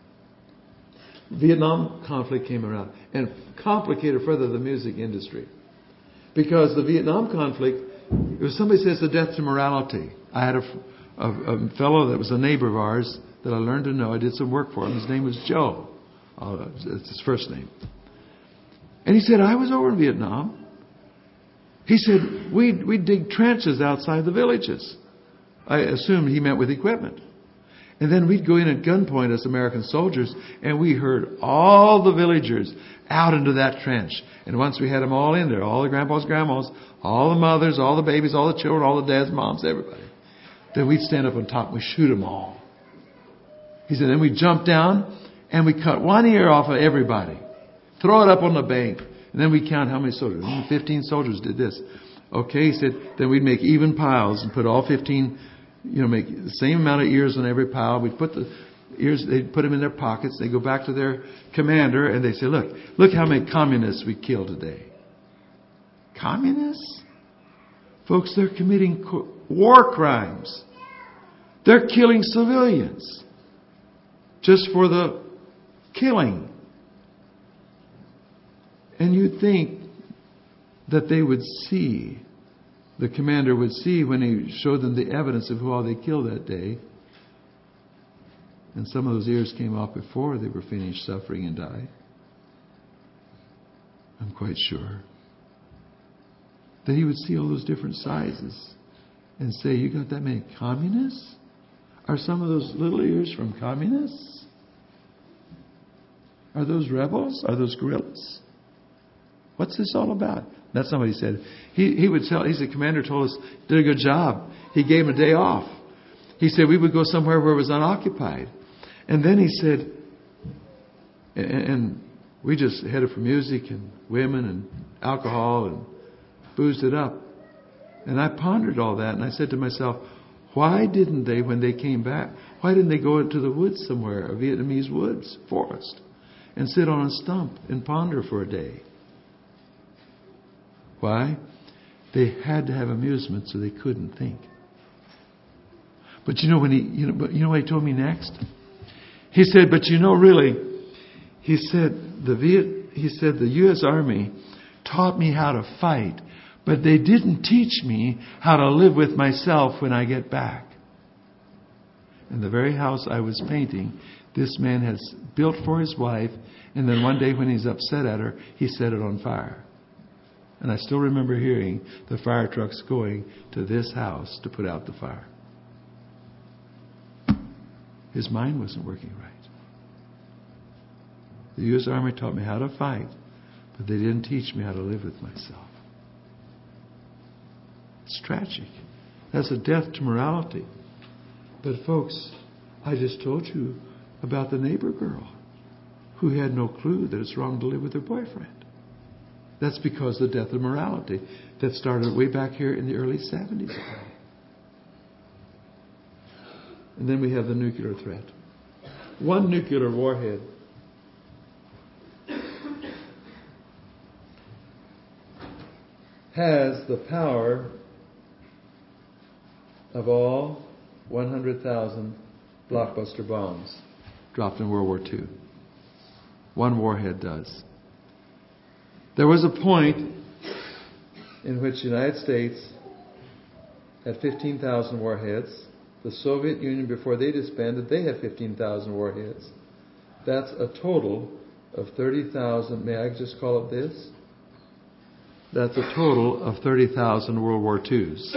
Vietnam conflict came around and complicated further the music industry. Because the Vietnam conflict, if somebody says the death to morality. I had a fellow that was a neighbor of ours that I learned to know. I did some work for him. His name was Joe. That's his first name. And he said, I was over in Vietnam. He said, we'd dig trenches outside the villages. I assumed he meant with equipment. And then we'd go in at gunpoint as American soldiers, and we herd all the villagers out into that trench. And once we had them all in there, all the grandpas, grandmas, all the mothers, all the babies, all the children, all the dads, moms, everybody, then we'd stand up on top and we'd shoot them all. He said, then we'd jump down and we cut one ear off of everybody. Throw it up on the bank. And then we count how many soldiers. 15 soldiers did this. Okay, he said, then we'd make even piles and put all 15, make the same amount of ears on every pile. We'd put the ears, they'd put them in their pockets. They'd go back to their commander and they'd say, look how many communists we killed today. Communists? Folks, they're committing war crimes. They're killing civilians just for the killing. And you'd think that they would see, the commander would see when he showed them the evidence of who all they killed that day. And some of those ears came off before they were finished suffering and died. I'm quite sure. That he would see all those different sizes and say, you got that many communists? Are some of those little ears from communists? Are those rebels? Are those guerrillas? What's this all about? That's somebody said. He would tell, he said, commander told us, did a good job. He gave him a day off. He said, we would go somewhere where it was unoccupied. And then he said, and we just headed for music and women and alcohol and boozed it up. And I pondered all that and I said to myself, why didn't they, when they came back, why didn't they go into the woods somewhere, a Vietnamese woods, forest, and sit on a stump and ponder for a day? Why? They had to have amusement, so they couldn't think. But you know what he told me next? He said, but really, he said the U.S. Army taught me how to fight, but they didn't teach me how to live with myself when I get back. In the very house I was painting, this man has built for his wife, and then one day when he's upset at her, he set it on fire. And I still remember hearing the fire trucks going to this house to put out the fire. His mind wasn't working right. The U.S. Army taught me how to fight, but they didn't teach me how to live with myself. It's tragic. That's a death to morality. But folks, I just told you about the neighbor girl who had no clue that it's wrong to live with her boyfriend. That's because of the death of morality that started way back here in the early 70s. And then we have the nuclear threat. One nuclear warhead has the power of all 100,000 blockbuster bombs dropped in World War II. One warhead does. There was a point in which the United States had 15,000 warheads. The Soviet Union, before they disbanded, they had 15,000 warheads. That's a total of 30,000. May I just call it this? That's a total of 30,000 World War IIs.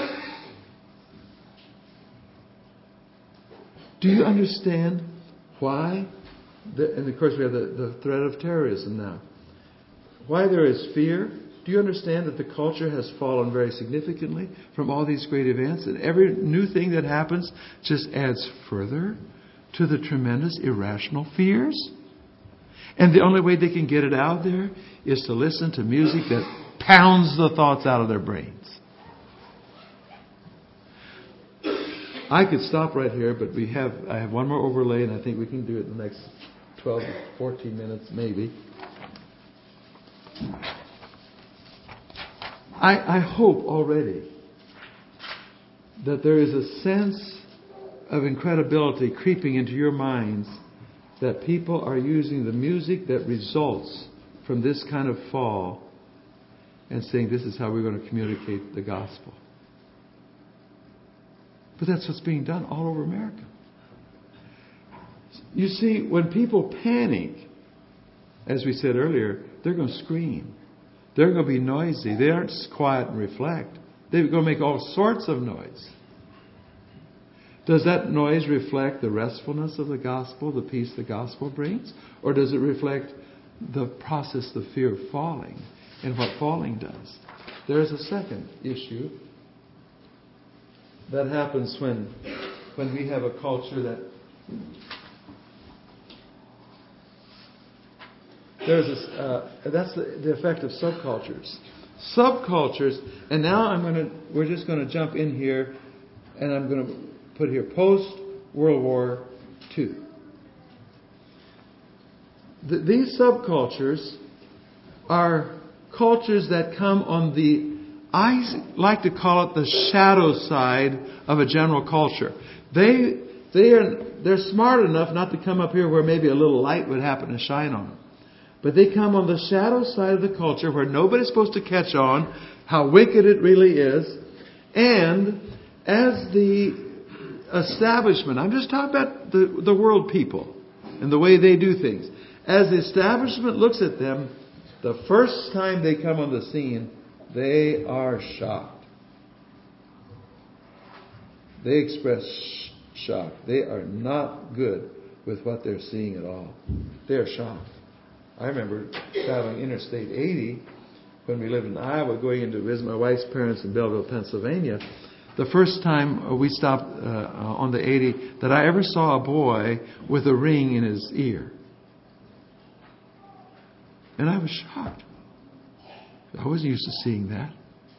Do you understand why? And of course we have the threat of terrorism now. Why there is fear? Do you understand that the culture has fallen very significantly from all these great events? And every new thing that happens just adds further to the tremendous irrational fears? And the only way they can get it out there is to listen to music that pounds the thoughts out of their brains. I could stop right here, but I have one more overlay, and I think we can do it in the next 12 to 14 minutes, maybe. I hope already that there is a sense of incredibility creeping into your minds that people are using the music that results from this kind of fall and saying this is how we're going to communicate the gospel. But that's what's being done all over America. You see, when people panic, as we said earlier, they're going to scream. They're going to be noisy. They aren't quiet and reflect. They're going to make all sorts of noise. Does that noise reflect the restfulness of the gospel, the peace the gospel brings? Or does it reflect the process, the fear of falling, and what falling does? There's a second issue that happens when we have a culture that that's the effect of subcultures. Subcultures, and now we're just going to jump in here, and I'm going to put here post-World War II. These subcultures are cultures that come on I like to call it the shadow side of a general culture. They're smart enough not to come up here where maybe a little light would happen to shine on them. But they come on the shadow side of the culture where nobody's supposed to catch on how wicked it really is. And as the establishment, I'm just talking about the world people and the way they do things. As the establishment looks at them, the first time they come on the scene, they are shocked. They express shock. They are not good with what they're seeing at all. They are shocked. I remember traveling Interstate 80 when we lived in Iowa, going in to visit my wife's parents in Belleville, Pennsylvania. The first time we stopped on the 80 that I ever saw a boy with a ring in his ear. And I was shocked. I wasn't used to seeing that.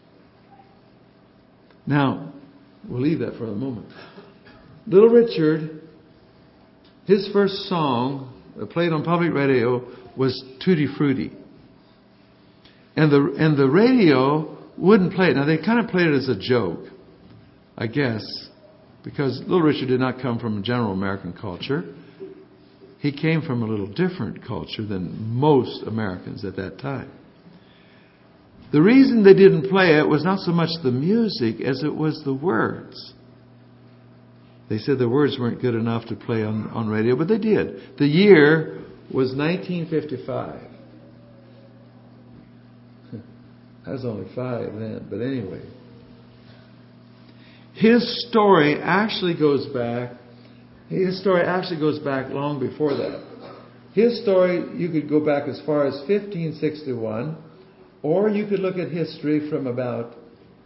Now, we'll leave that for a moment. Little Richard, his first song played on public radio was Tutti Frutti. And the radio wouldn't play it. Now, they kind of played it as a joke, I guess, because Little Richard did not come from a general American culture. He came from a little different culture than most Americans at that time. The reason they didn't play it was not so much the music as it was the words. They said the words weren't good enough to play on radio, but they did. The year was 1955. I was only 5 then, but anyway. His story actually goes back long before that. His story, you could go back as far as 1561, or you could look at history from about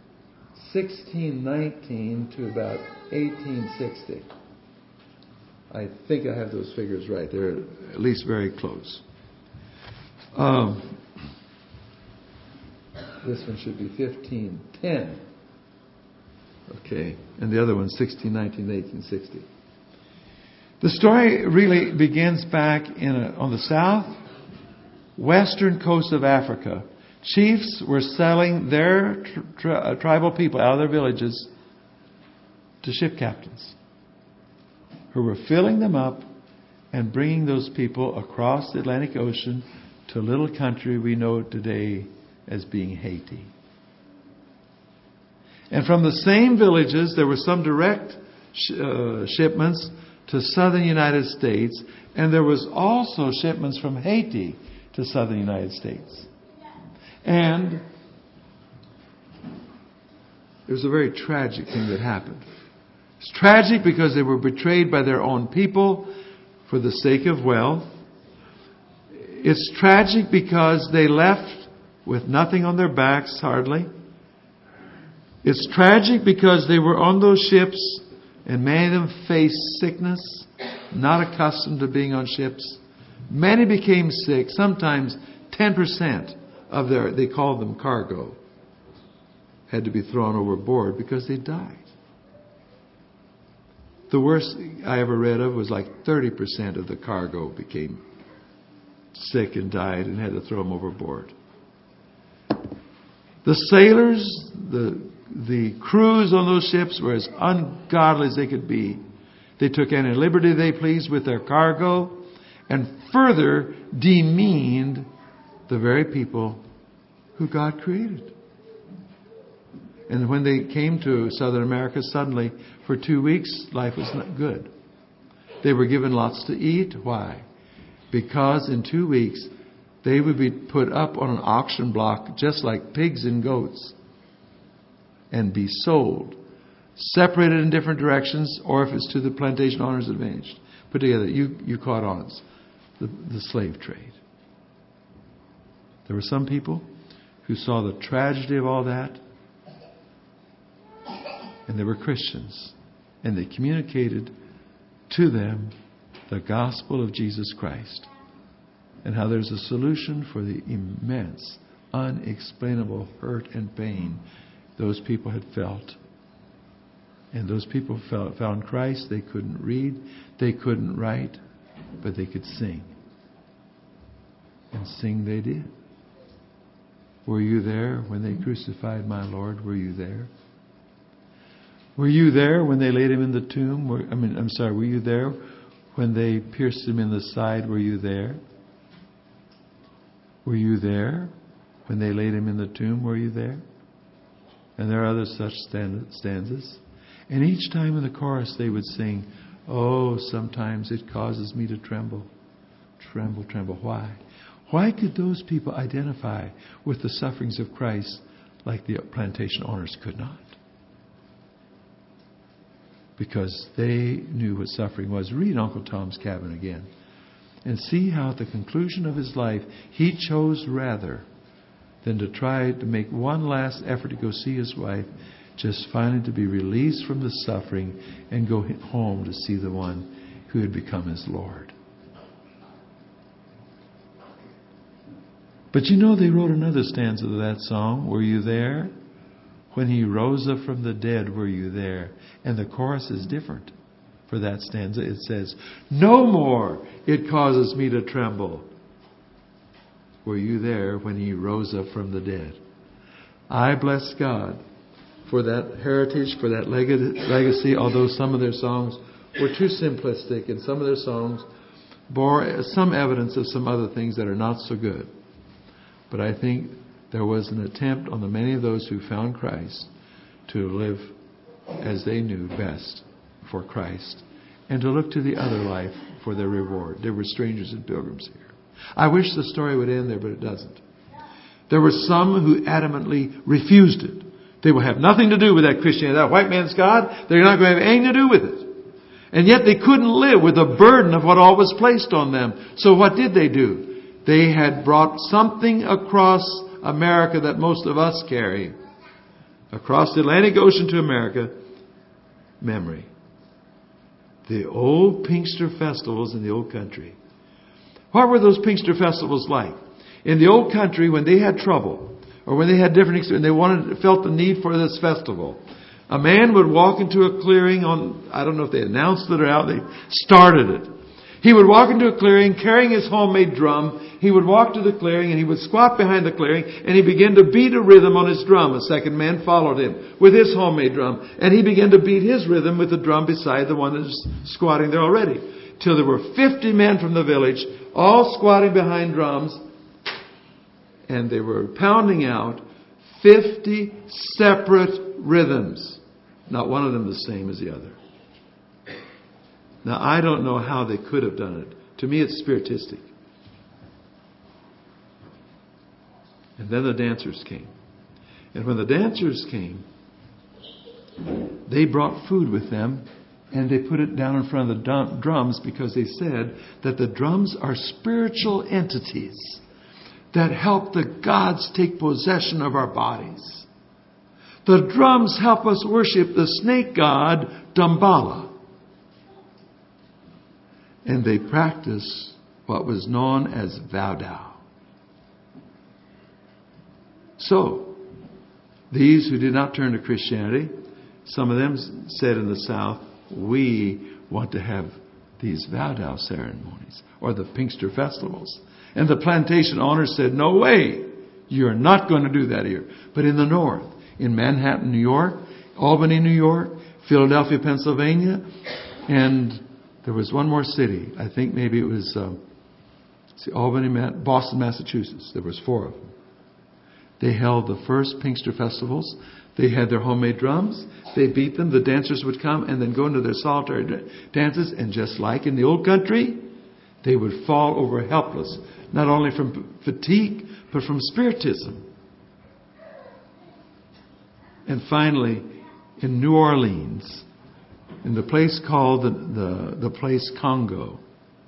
1619 to about 1860. I think I have those figures right. They're at least very close. This one should be 1510. Okay. And the other one, 1619 to 1860. The story really begins back on the southwestern coast of Africa. Chiefs were selling their tribal people out of their villages to ship captains who were filling them up and bringing those people across the Atlantic Ocean to a little country we know today as being Haiti. And from the same villages, there were some direct shipments to southern United States, and there was also shipments from Haiti to southern United States. And it was a very tragic thing that happened. It's tragic because they were betrayed by their own people for the sake of wealth. It's tragic because they left with nothing on their backs, hardly. It's tragic because they were on those ships and many of them faced sickness, not accustomed to being on ships. Many became sick, sometimes 10% of they called them cargo, had to be thrown overboard because they died. The worst I ever read of was like 30% of the cargo became sick and died and had to throw them overboard. The sailors, the crews on those ships were as ungodly as they could be. They took any liberty they pleased with their cargo and further demeaned the very people who God created. And when they came to Southern America, suddenly, for 2 weeks, life was not good. They were given lots to eat. Why? Because in 2 weeks, they would be put up on an auction block just like pigs and goats and be sold, separated in different directions, or if it's to the plantation owner's advantage, put together. You caught on. The slave trade. There were some people who saw the tragedy of all that, and they were Christians, and they communicated to them the gospel of Jesus Christ and how there's a solution for the immense, unexplainable hurt and pain those people had felt. And those people found Christ. They couldn't read, they couldn't write, but they could sing. And sing they did. Were you there when they crucified my Lord? Were you there? Were you there when they laid him in the tomb? Were you there when they pierced him in the side? Were you there? Were you there when they laid him in the tomb? Were you there? And there are other such stanzas. And each time in the chorus they would sing, "Oh, sometimes it causes me to tremble. Tremble, tremble." Why? Why could those people identify with the sufferings of Christ like the plantation owners could not? Because they knew what suffering was. Read Uncle Tom's Cabin again and see how at the conclusion of his life he chose rather than to try to make one last effort to go see his wife, just finally to be released from the suffering and go home to see the one who had become his Lord. But they wrote another stanza of that song. Were you there? When he rose up from the dead, were you there? And the chorus is different for that stanza. It says, "No more it causes me to tremble. Were you there when he rose up from the dead?" I bless God for that heritage, for that legacy, although some of their songs were too simplistic and some of their songs bore some evidence of some other things that are not so good. But I think there was an attempt on the many of those who found Christ to live as they knew best for Christ and to look to the other life for their reward. There were strangers and pilgrims here. I wish the story would end there, but it doesn't. There were some who adamantly refused it. They will have nothing to do with that Christianity. That white man's God, they're not going to have anything to do with it. And yet they couldn't live with the burden of what all was placed on them. So what did they do? They had brought something across America that most of us carry. Across the Atlantic Ocean to America, memory. The old Pinkster festivals in the old country. What were those Pinkster festivals like? In the old country, when they had trouble, or when they had different experiences, they felt the need for this festival. A man would walk into a clearing I don't know if they announced it or how they started it. He would walk into a clearing carrying his homemade drum. He would walk to the clearing and he would squat behind the clearing and he began to beat a rhythm on his drum. A second man followed him with his homemade drum. And he began to beat his rhythm with the drum beside the one that was squatting there already. Till there were 50 men from the village all squatting behind drums. And they were pounding out 50 separate rhythms. Not one of them the same as the other. Now, I don't know how they could have done it. To me, it's spiritistic. And then the dancers came. And when the dancers came, they brought food with them and they put it down in front of the drums because they said that the drums are spiritual entities that help the gods take possession of our bodies. The drums help us worship the snake god Damballa. And they practice what was known as Vowdow. So, these who did not turn to Christianity, some of them said in the South, we want to have these Vowdow ceremonies or the Pinkster festivals. And the plantation owners said, no way, you're not going to do that here. But in the North, in Manhattan, New York, Albany, New York, Philadelphia, Pennsylvania, and there was one more city. I think maybe it was Albany, Boston, Massachusetts. There was 4 of them. They held the first Pinkster festivals. They had their homemade drums. They beat them. The dancers would come and then go into their solitary dances. And just like in the old country, they would fall over helpless, not only from fatigue, but from spiritism. And finally, in New Orleans, in the place called the place Congo,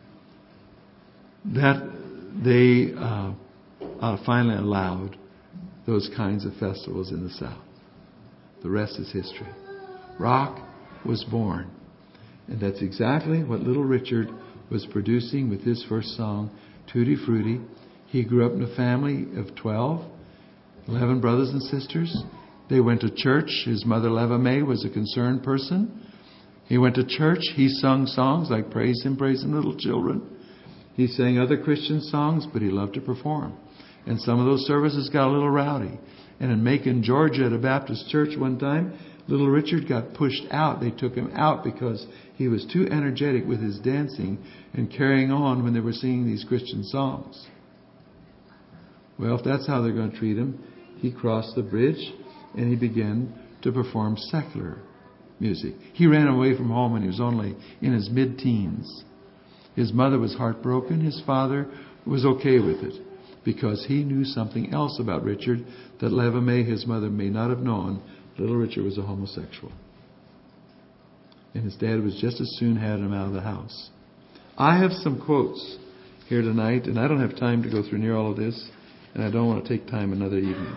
that they finally allowed those kinds of festivals in the South. The rest is history. Rock was born. And that's exactly what Little Richard was producing with his first song, Tutti Frutti. He grew up in a family of 11 brothers and sisters. They went to church. His mother, Leva May, was a concerned person. He went to church. He sung songs like Praise Him, Little Children. He sang other Christian songs, but he loved to perform. And some of those services got a little rowdy. And in Macon, Georgia, at a Baptist church one time, Little Richard got pushed out. They took him out because he was too energetic with his dancing and carrying on when they were singing these Christian songs. Well, if that's how they're going to treat him, he crossed the bridge and he began to perform secular music. He ran away from home when he was only in his mid-teens. His mother was heartbroken. His father was okay with it because he knew something else about Richard that Leva May, his mother, may not have known. Little Richard was a homosexual. And his dad was just as soon had him out of the house. I have some quotes here tonight, and I don't have time to go through near all of this, and I don't want to take time another evening.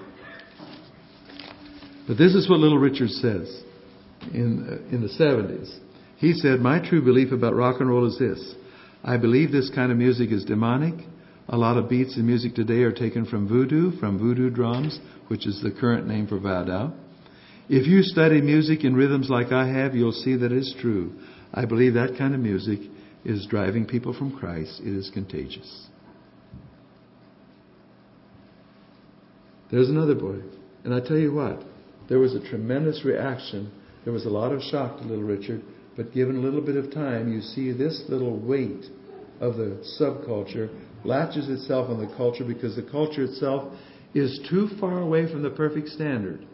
But this is what Little Richard says in the 70s. He said, my true belief about rock and roll is this. I believe this kind of music is demonic. A lot of beats in music today are taken from voodoo drums, which is the current name for Vowdow. If you study music in rhythms like I have, you'll see that it's true. I believe that kind of music is driving people from Christ. It is contagious. There's another boy. And I tell you what, there was a tremendous reaction. There was a lot of shock to Little Richard, but given a little bit of time, you see this little weight of the subculture latches itself on the culture because the culture itself is too far away from the perfect standard.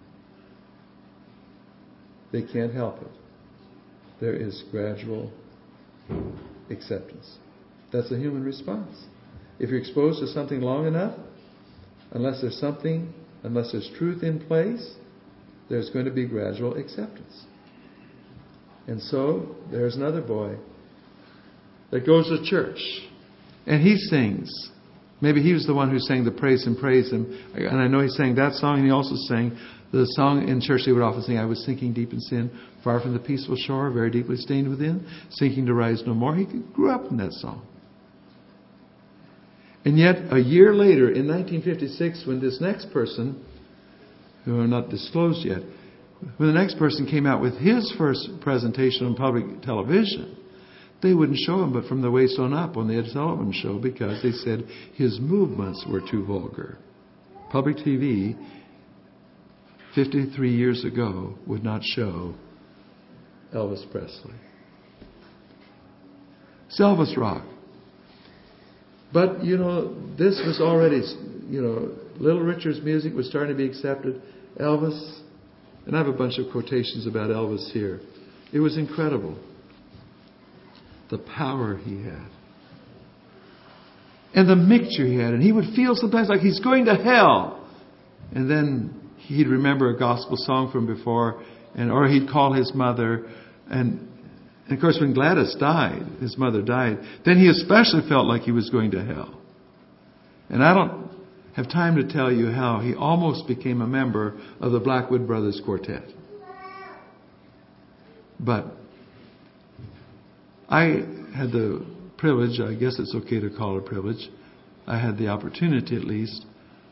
They can't help it. There is gradual acceptance. That's a human response. If you're exposed to something long enough, unless there's truth in place, there's going to be gradual acceptance. And so, there's another boy that goes to church, and he sings. Maybe he was the one who sang the praise and praise him. And I know he sang that song, and he also sang the song in church they would often sing, I was sinking deep in sin, far from the peaceful shore, very deeply stained within, sinking to rise no more. He grew up in that song. And yet, a year later, in 1956, when this next person, who are not disclosed yet, when the next person came out with his first presentation on public television, they wouldn't show him but from the waist on up on the Ed Sullivan Show because they said his movements were too vulgar. Public TV, 53 years ago, would not show Elvis Presley. It's Elvis rock. But, this was already, Little Richard's music was starting to be accepted. Elvis, and I have a bunch of quotations about Elvis here. It was incredible. The power he had. And the mixture he had. And he would feel sometimes like he's going to hell. And then he'd remember a gospel song from before, or he'd call his mother. And of course, when Gladys died, his mother died, then he especially felt like he was going to hell. And I don't have time to tell you how he almost became a member of the Blackwood Brothers Quartet. But I had the privilege, I guess it's okay to call it a privilege, I had the opportunity at least,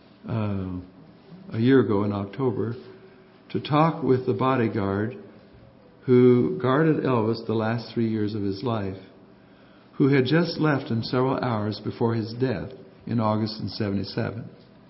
a year ago in October, to talk with the bodyguard who guarded Elvis the last 3 years of his life, who had just left him several hours before his death in August in 1977.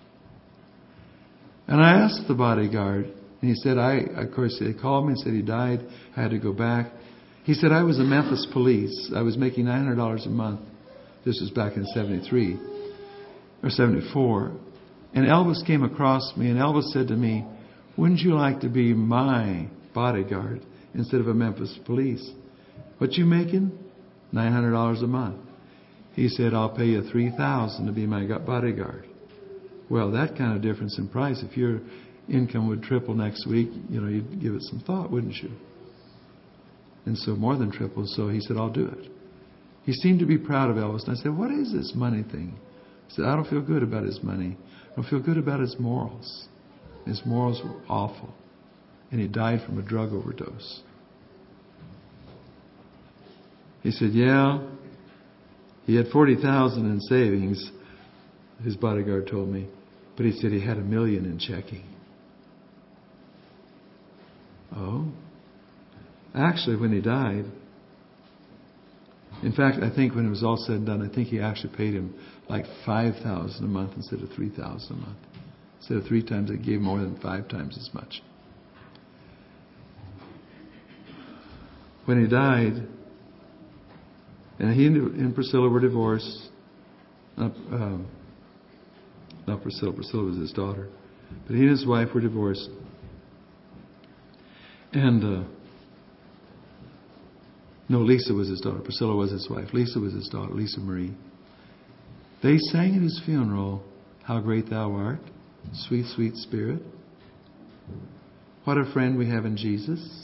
And I asked the bodyguard, and he said, of course, they called me and said he died. I had to go back. He said, I was in Memphis police. I was making $900 a month. This was back in 1973 or 1974. And Elvis came across me, and Elvis said to me, wouldn't you like to be my bodyguard instead of a Memphis police? What you making? $900 a month. He said, I'll pay you $3,000 to be my bodyguard. Well, that kind of difference in price, if your income would triple next week, you'd give it some thought, wouldn't you? And so more than triple. So he said, I'll do it. He seemed to be proud of Elvis. And I said, what is this money thing? He said, I don't feel good about his money. I don't feel good about his morals. His morals were awful. And he died from a drug overdose. He said, yeah, he had $40,000 in savings, his bodyguard told me. But he said he had $1 million in checking. Oh. Actually, when he died, in fact, I think when it was all said and done, I think he actually paid him like $5,000 a month instead of $3,000 a month. Instead of 3 times, it gave more than 5 times as much. When he died, and he and Priscilla were divorced. Not Priscilla. Priscilla was his daughter. But he and his wife were divorced. And no, Lisa was his daughter. Priscilla was his wife. Lisa was his daughter, Lisa Marie. They sang at his funeral, How Great Thou Art, Sweet, Sweet Spirit. What a friend we have in Jesus.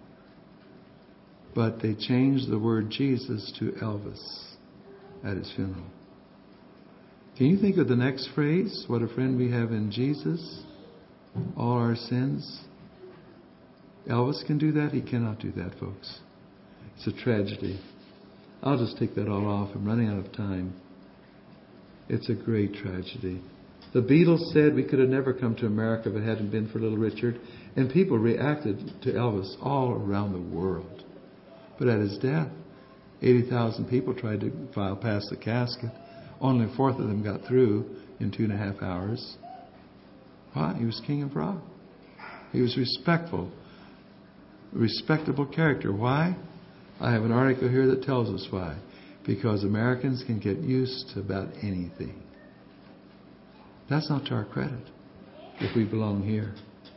But they changed the word Jesus to Elvis at his funeral. Can you think of the next phrase? What a friend we have in Jesus. All our sins. Elvis can do that. He cannot do that, folks. It's a tragedy. I'll just take that all off. I'm running out of time. It's a great tragedy. The Beatles said we could have never come to America if it hadn't been for Little Richard. And people reacted to Elvis all around the world. But at his death, 80,000 people tried to file past the casket. Only a fourth of them got through in 2.5 hours. Why? He was king of rock. He was respectful. Respectable character. Why? I have an article here that tells us why. Because Americans can get used to about anything. That's not to our credit if we belong here.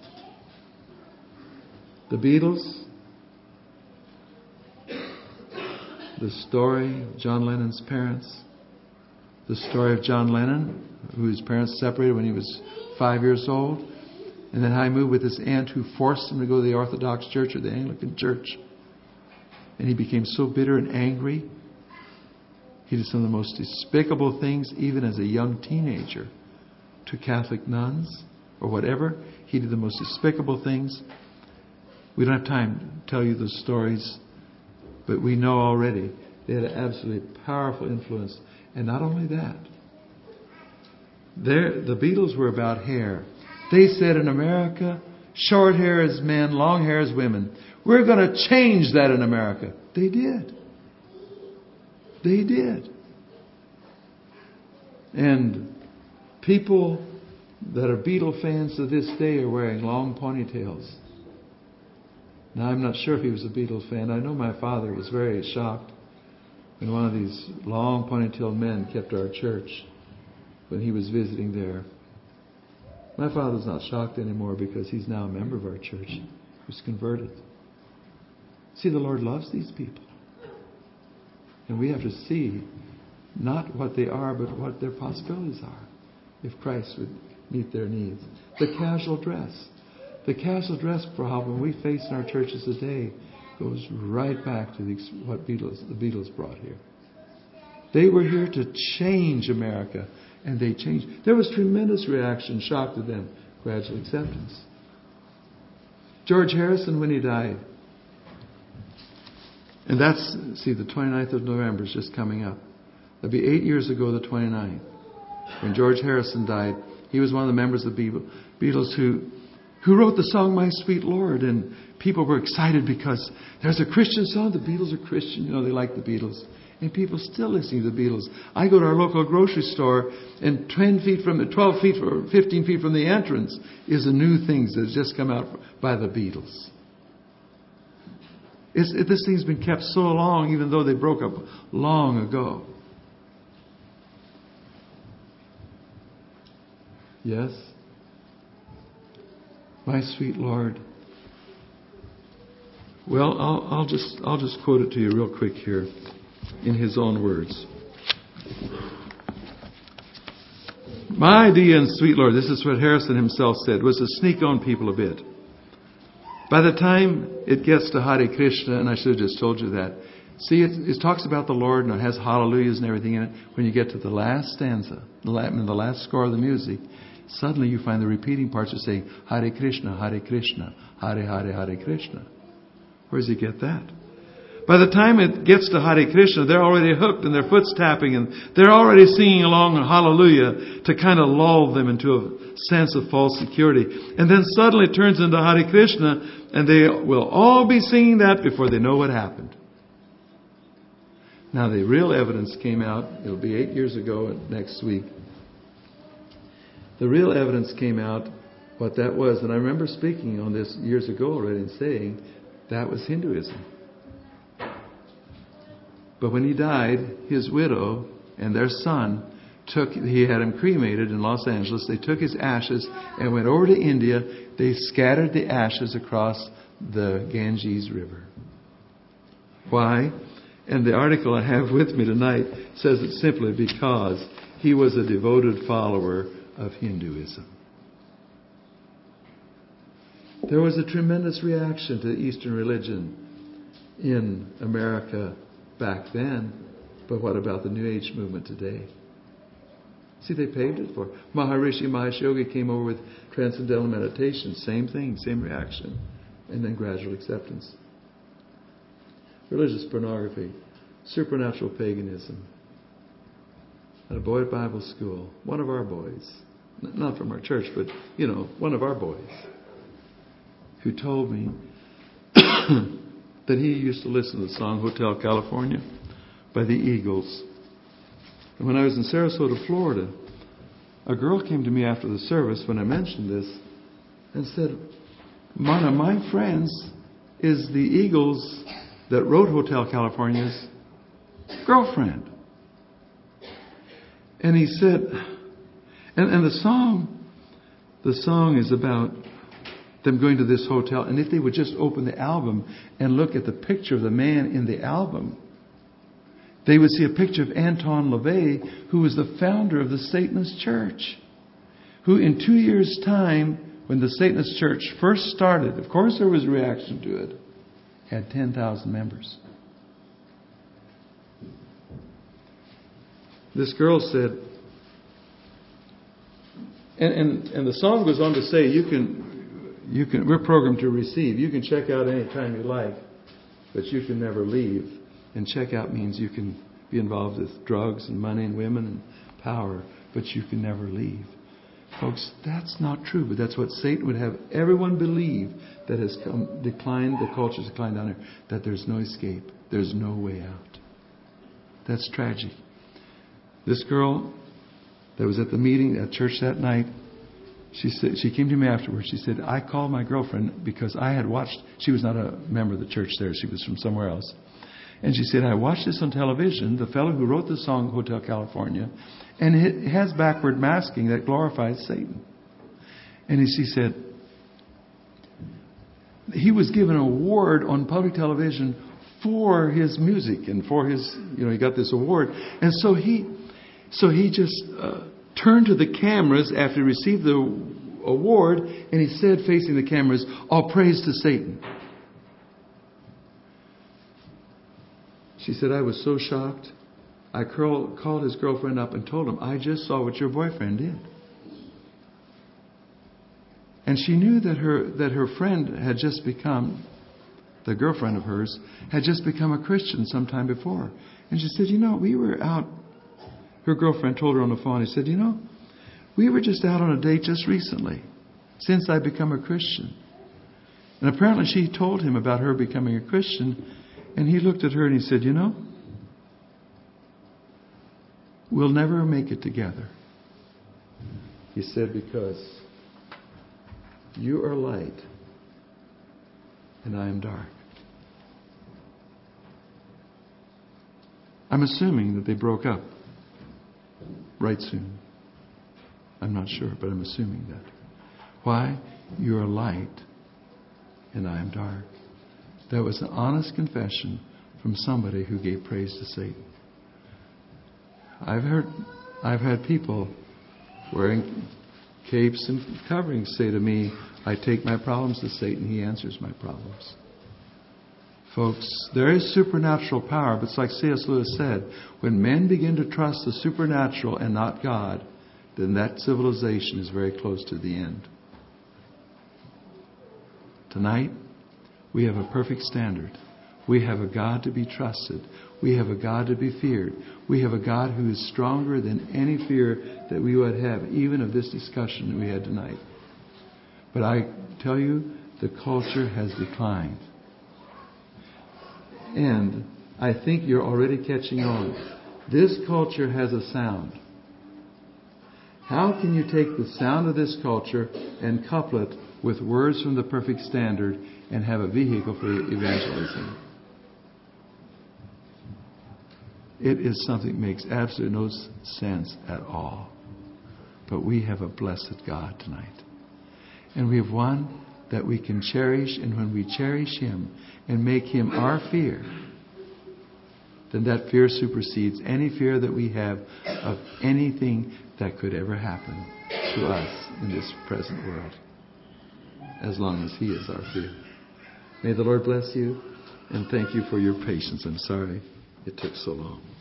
The Beatles, the story of John Lennon's parents, the story of John Lennon, whose parents separated when he was 5 years old, and then how he moved with his aunt who forced him to go to the Orthodox Church or the Anglican Church. And he became so bitter and angry. He did some of the most despicable things, even as a young teenager, to Catholic nuns or whatever. He did the most despicable things. We don't have time to tell you the stories, but we know already they had an absolutely powerful influence. And not only that, the Beatles were about hair. They said in America, short hair is men, long hair is women. We're going to change that in America. They did. They did. And people that are Beatle fans to this day are wearing long ponytails. Now, I'm not sure if he was a Beatles fan. I know my father was very shocked when one of these long ponytailed men kept our church when he was visiting there. My father's not shocked anymore because he's now a member of our church. He was converted. See, the Lord loves these people. And we have to see not what they are, but what their possibilities are, if Christ would meet their needs. The casual dress. The casual dress problem we face in our churches today goes right back to what the Beatles brought here. They were here to change America, and they changed. There was tremendous reaction, shock to them, gradual acceptance. George Harrison, when he died, and that's, the 29th of November is just coming up. It'll be 8 years ago, the 29th, when George Harrison died. He was one of the members of the Beatles who wrote the song My Sweet Lord. And people were excited because there's a Christian song. The Beatles are Christian. You know, they like the Beatles. And people still listening to the Beatles. I go to our local grocery store, and 12 feet or 15 feet from the entrance is a new thing that's just come out by the Beatles. This thing's been kept so long, even though they broke up long ago. Yes? My sweet Lord. Well, I'll just quote it to you real quick here in his own words. My idea in Sweet Lord, this is what Harrison himself said, was to sneak on people a bit. By the time it gets to Hare Krishna, and I should have just told you that, see, it talks about the Lord and it has hallelujahs and everything in it. When you get to the last stanza, the last score of the music, suddenly you find the repeating parts are saying, Hare Krishna, Hare Krishna, Hare Hare, Hare Krishna. Where does he get that? By the time it gets to Hare Krishna, they're already hooked and their foot's tapping and they're already singing along a hallelujah to kind of lull them into a sense of false security. And then suddenly it turns into Hare Krishna and they will all be singing that before they know what happened. Now the real evidence came out, it'll be 8 years ago next week. The real evidence came out what that was. And I remember speaking on this years ago already and saying that was Hinduism. But when he died, his widow and their son he had him cremated in Los Angeles. They took his ashes and went over to India. They scattered the ashes across the Ganges River. Why? And the article I have with me tonight says it simply because he was a devoted follower of Hinduism. There was a tremendous reaction to Eastern religion in America back then, but what about the New Age movement today? See, they paved it for. Maharishi Mahesh Yogi came over with transcendental meditation. Same thing, same reaction. And then gradual acceptance. Religious pornography. Supernatural paganism. And a boy at Bible school, one of our boys, not from our church, but, one of our boys, who told me that he used to listen to the song Hotel California by the Eagles. And when I was in Sarasota, Florida, a girl came to me after the service when I mentioned this and said, one of my friends is the Eagles that wrote Hotel California's girlfriend. And he said, and the song is about them going to this hotel, and if they would just open the album and look at the picture of the man in the album, they would see a picture of Anton LaVey, who was the founder of the Satanist Church, who in 2 years' time, when the Satanist Church first started, of course there was a reaction to it, had 10,000 members. This girl said, and the song goes on to say, you can, we're programmed to receive. You can check out any time you like, but you can never leave. And check out means you can be involved with drugs and money and women and power, but you can never leave. Folks, that's not true, but that's what Satan would have everyone believe that has declined, the culture's declined down here, that there's no escape. There's no way out. That's tragic. This girl that was at the meeting at church that night, she said, she came to me afterwards. She said, I called my girlfriend because I had watched, she was not a member of the church there. She was from somewhere else. And she said, I watched this on television, the fellow who wrote the song Hotel California, and it has backward masking that glorifies Satan. And she said, he was given an award on public television for his music and for his, he got this award. And so he just turned to the cameras after he received the award, and he said, facing the cameras, all praise to Satan. She said, I was so shocked. I called his girlfriend up and told him, I just saw what your boyfriend did. And she knew that her friend had just become, the girlfriend of hers, had just become a Christian sometime before. And she said, we were out. Her girlfriend told her on the phone, he said, we were just out on a date just recently, since I become a Christian. And apparently she told him about her becoming a Christian. And he looked at her and he said, we'll never make it together. He said, because you are light and I am dark. I'm assuming that they broke up right soon. I'm not sure, but I'm assuming that. Why? You are light and I am dark. That was an honest confession from somebody who gave praise to Satan. I've had people wearing capes and coverings say to me, I take my problems to Satan, he answers my problems. Folks, there is supernatural power, but it's like C.S. Lewis said, when men begin to trust the supernatural and not God, then that civilization is very close to the end. Tonight, we have a perfect standard. We have a God to be trusted. We have a God to be feared. We have a God who is stronger than any fear that we would have, even of this discussion that we had tonight. But I tell you, the culture has declined. And I think you're already catching on. This culture has a sound. How can you take the sound of this culture and couple it with words from the perfect standard and have a vehicle for evangelism? It is something that makes absolutely no sense at all. But we have a blessed God tonight. And we have one that we can cherish, and when we cherish Him and make Him our fear, then that fear supersedes any fear that we have of anything that could ever happen to us in this present world, as long as He is our fear. May the Lord bless you, and thank you for your patience. I'm sorry it took so long.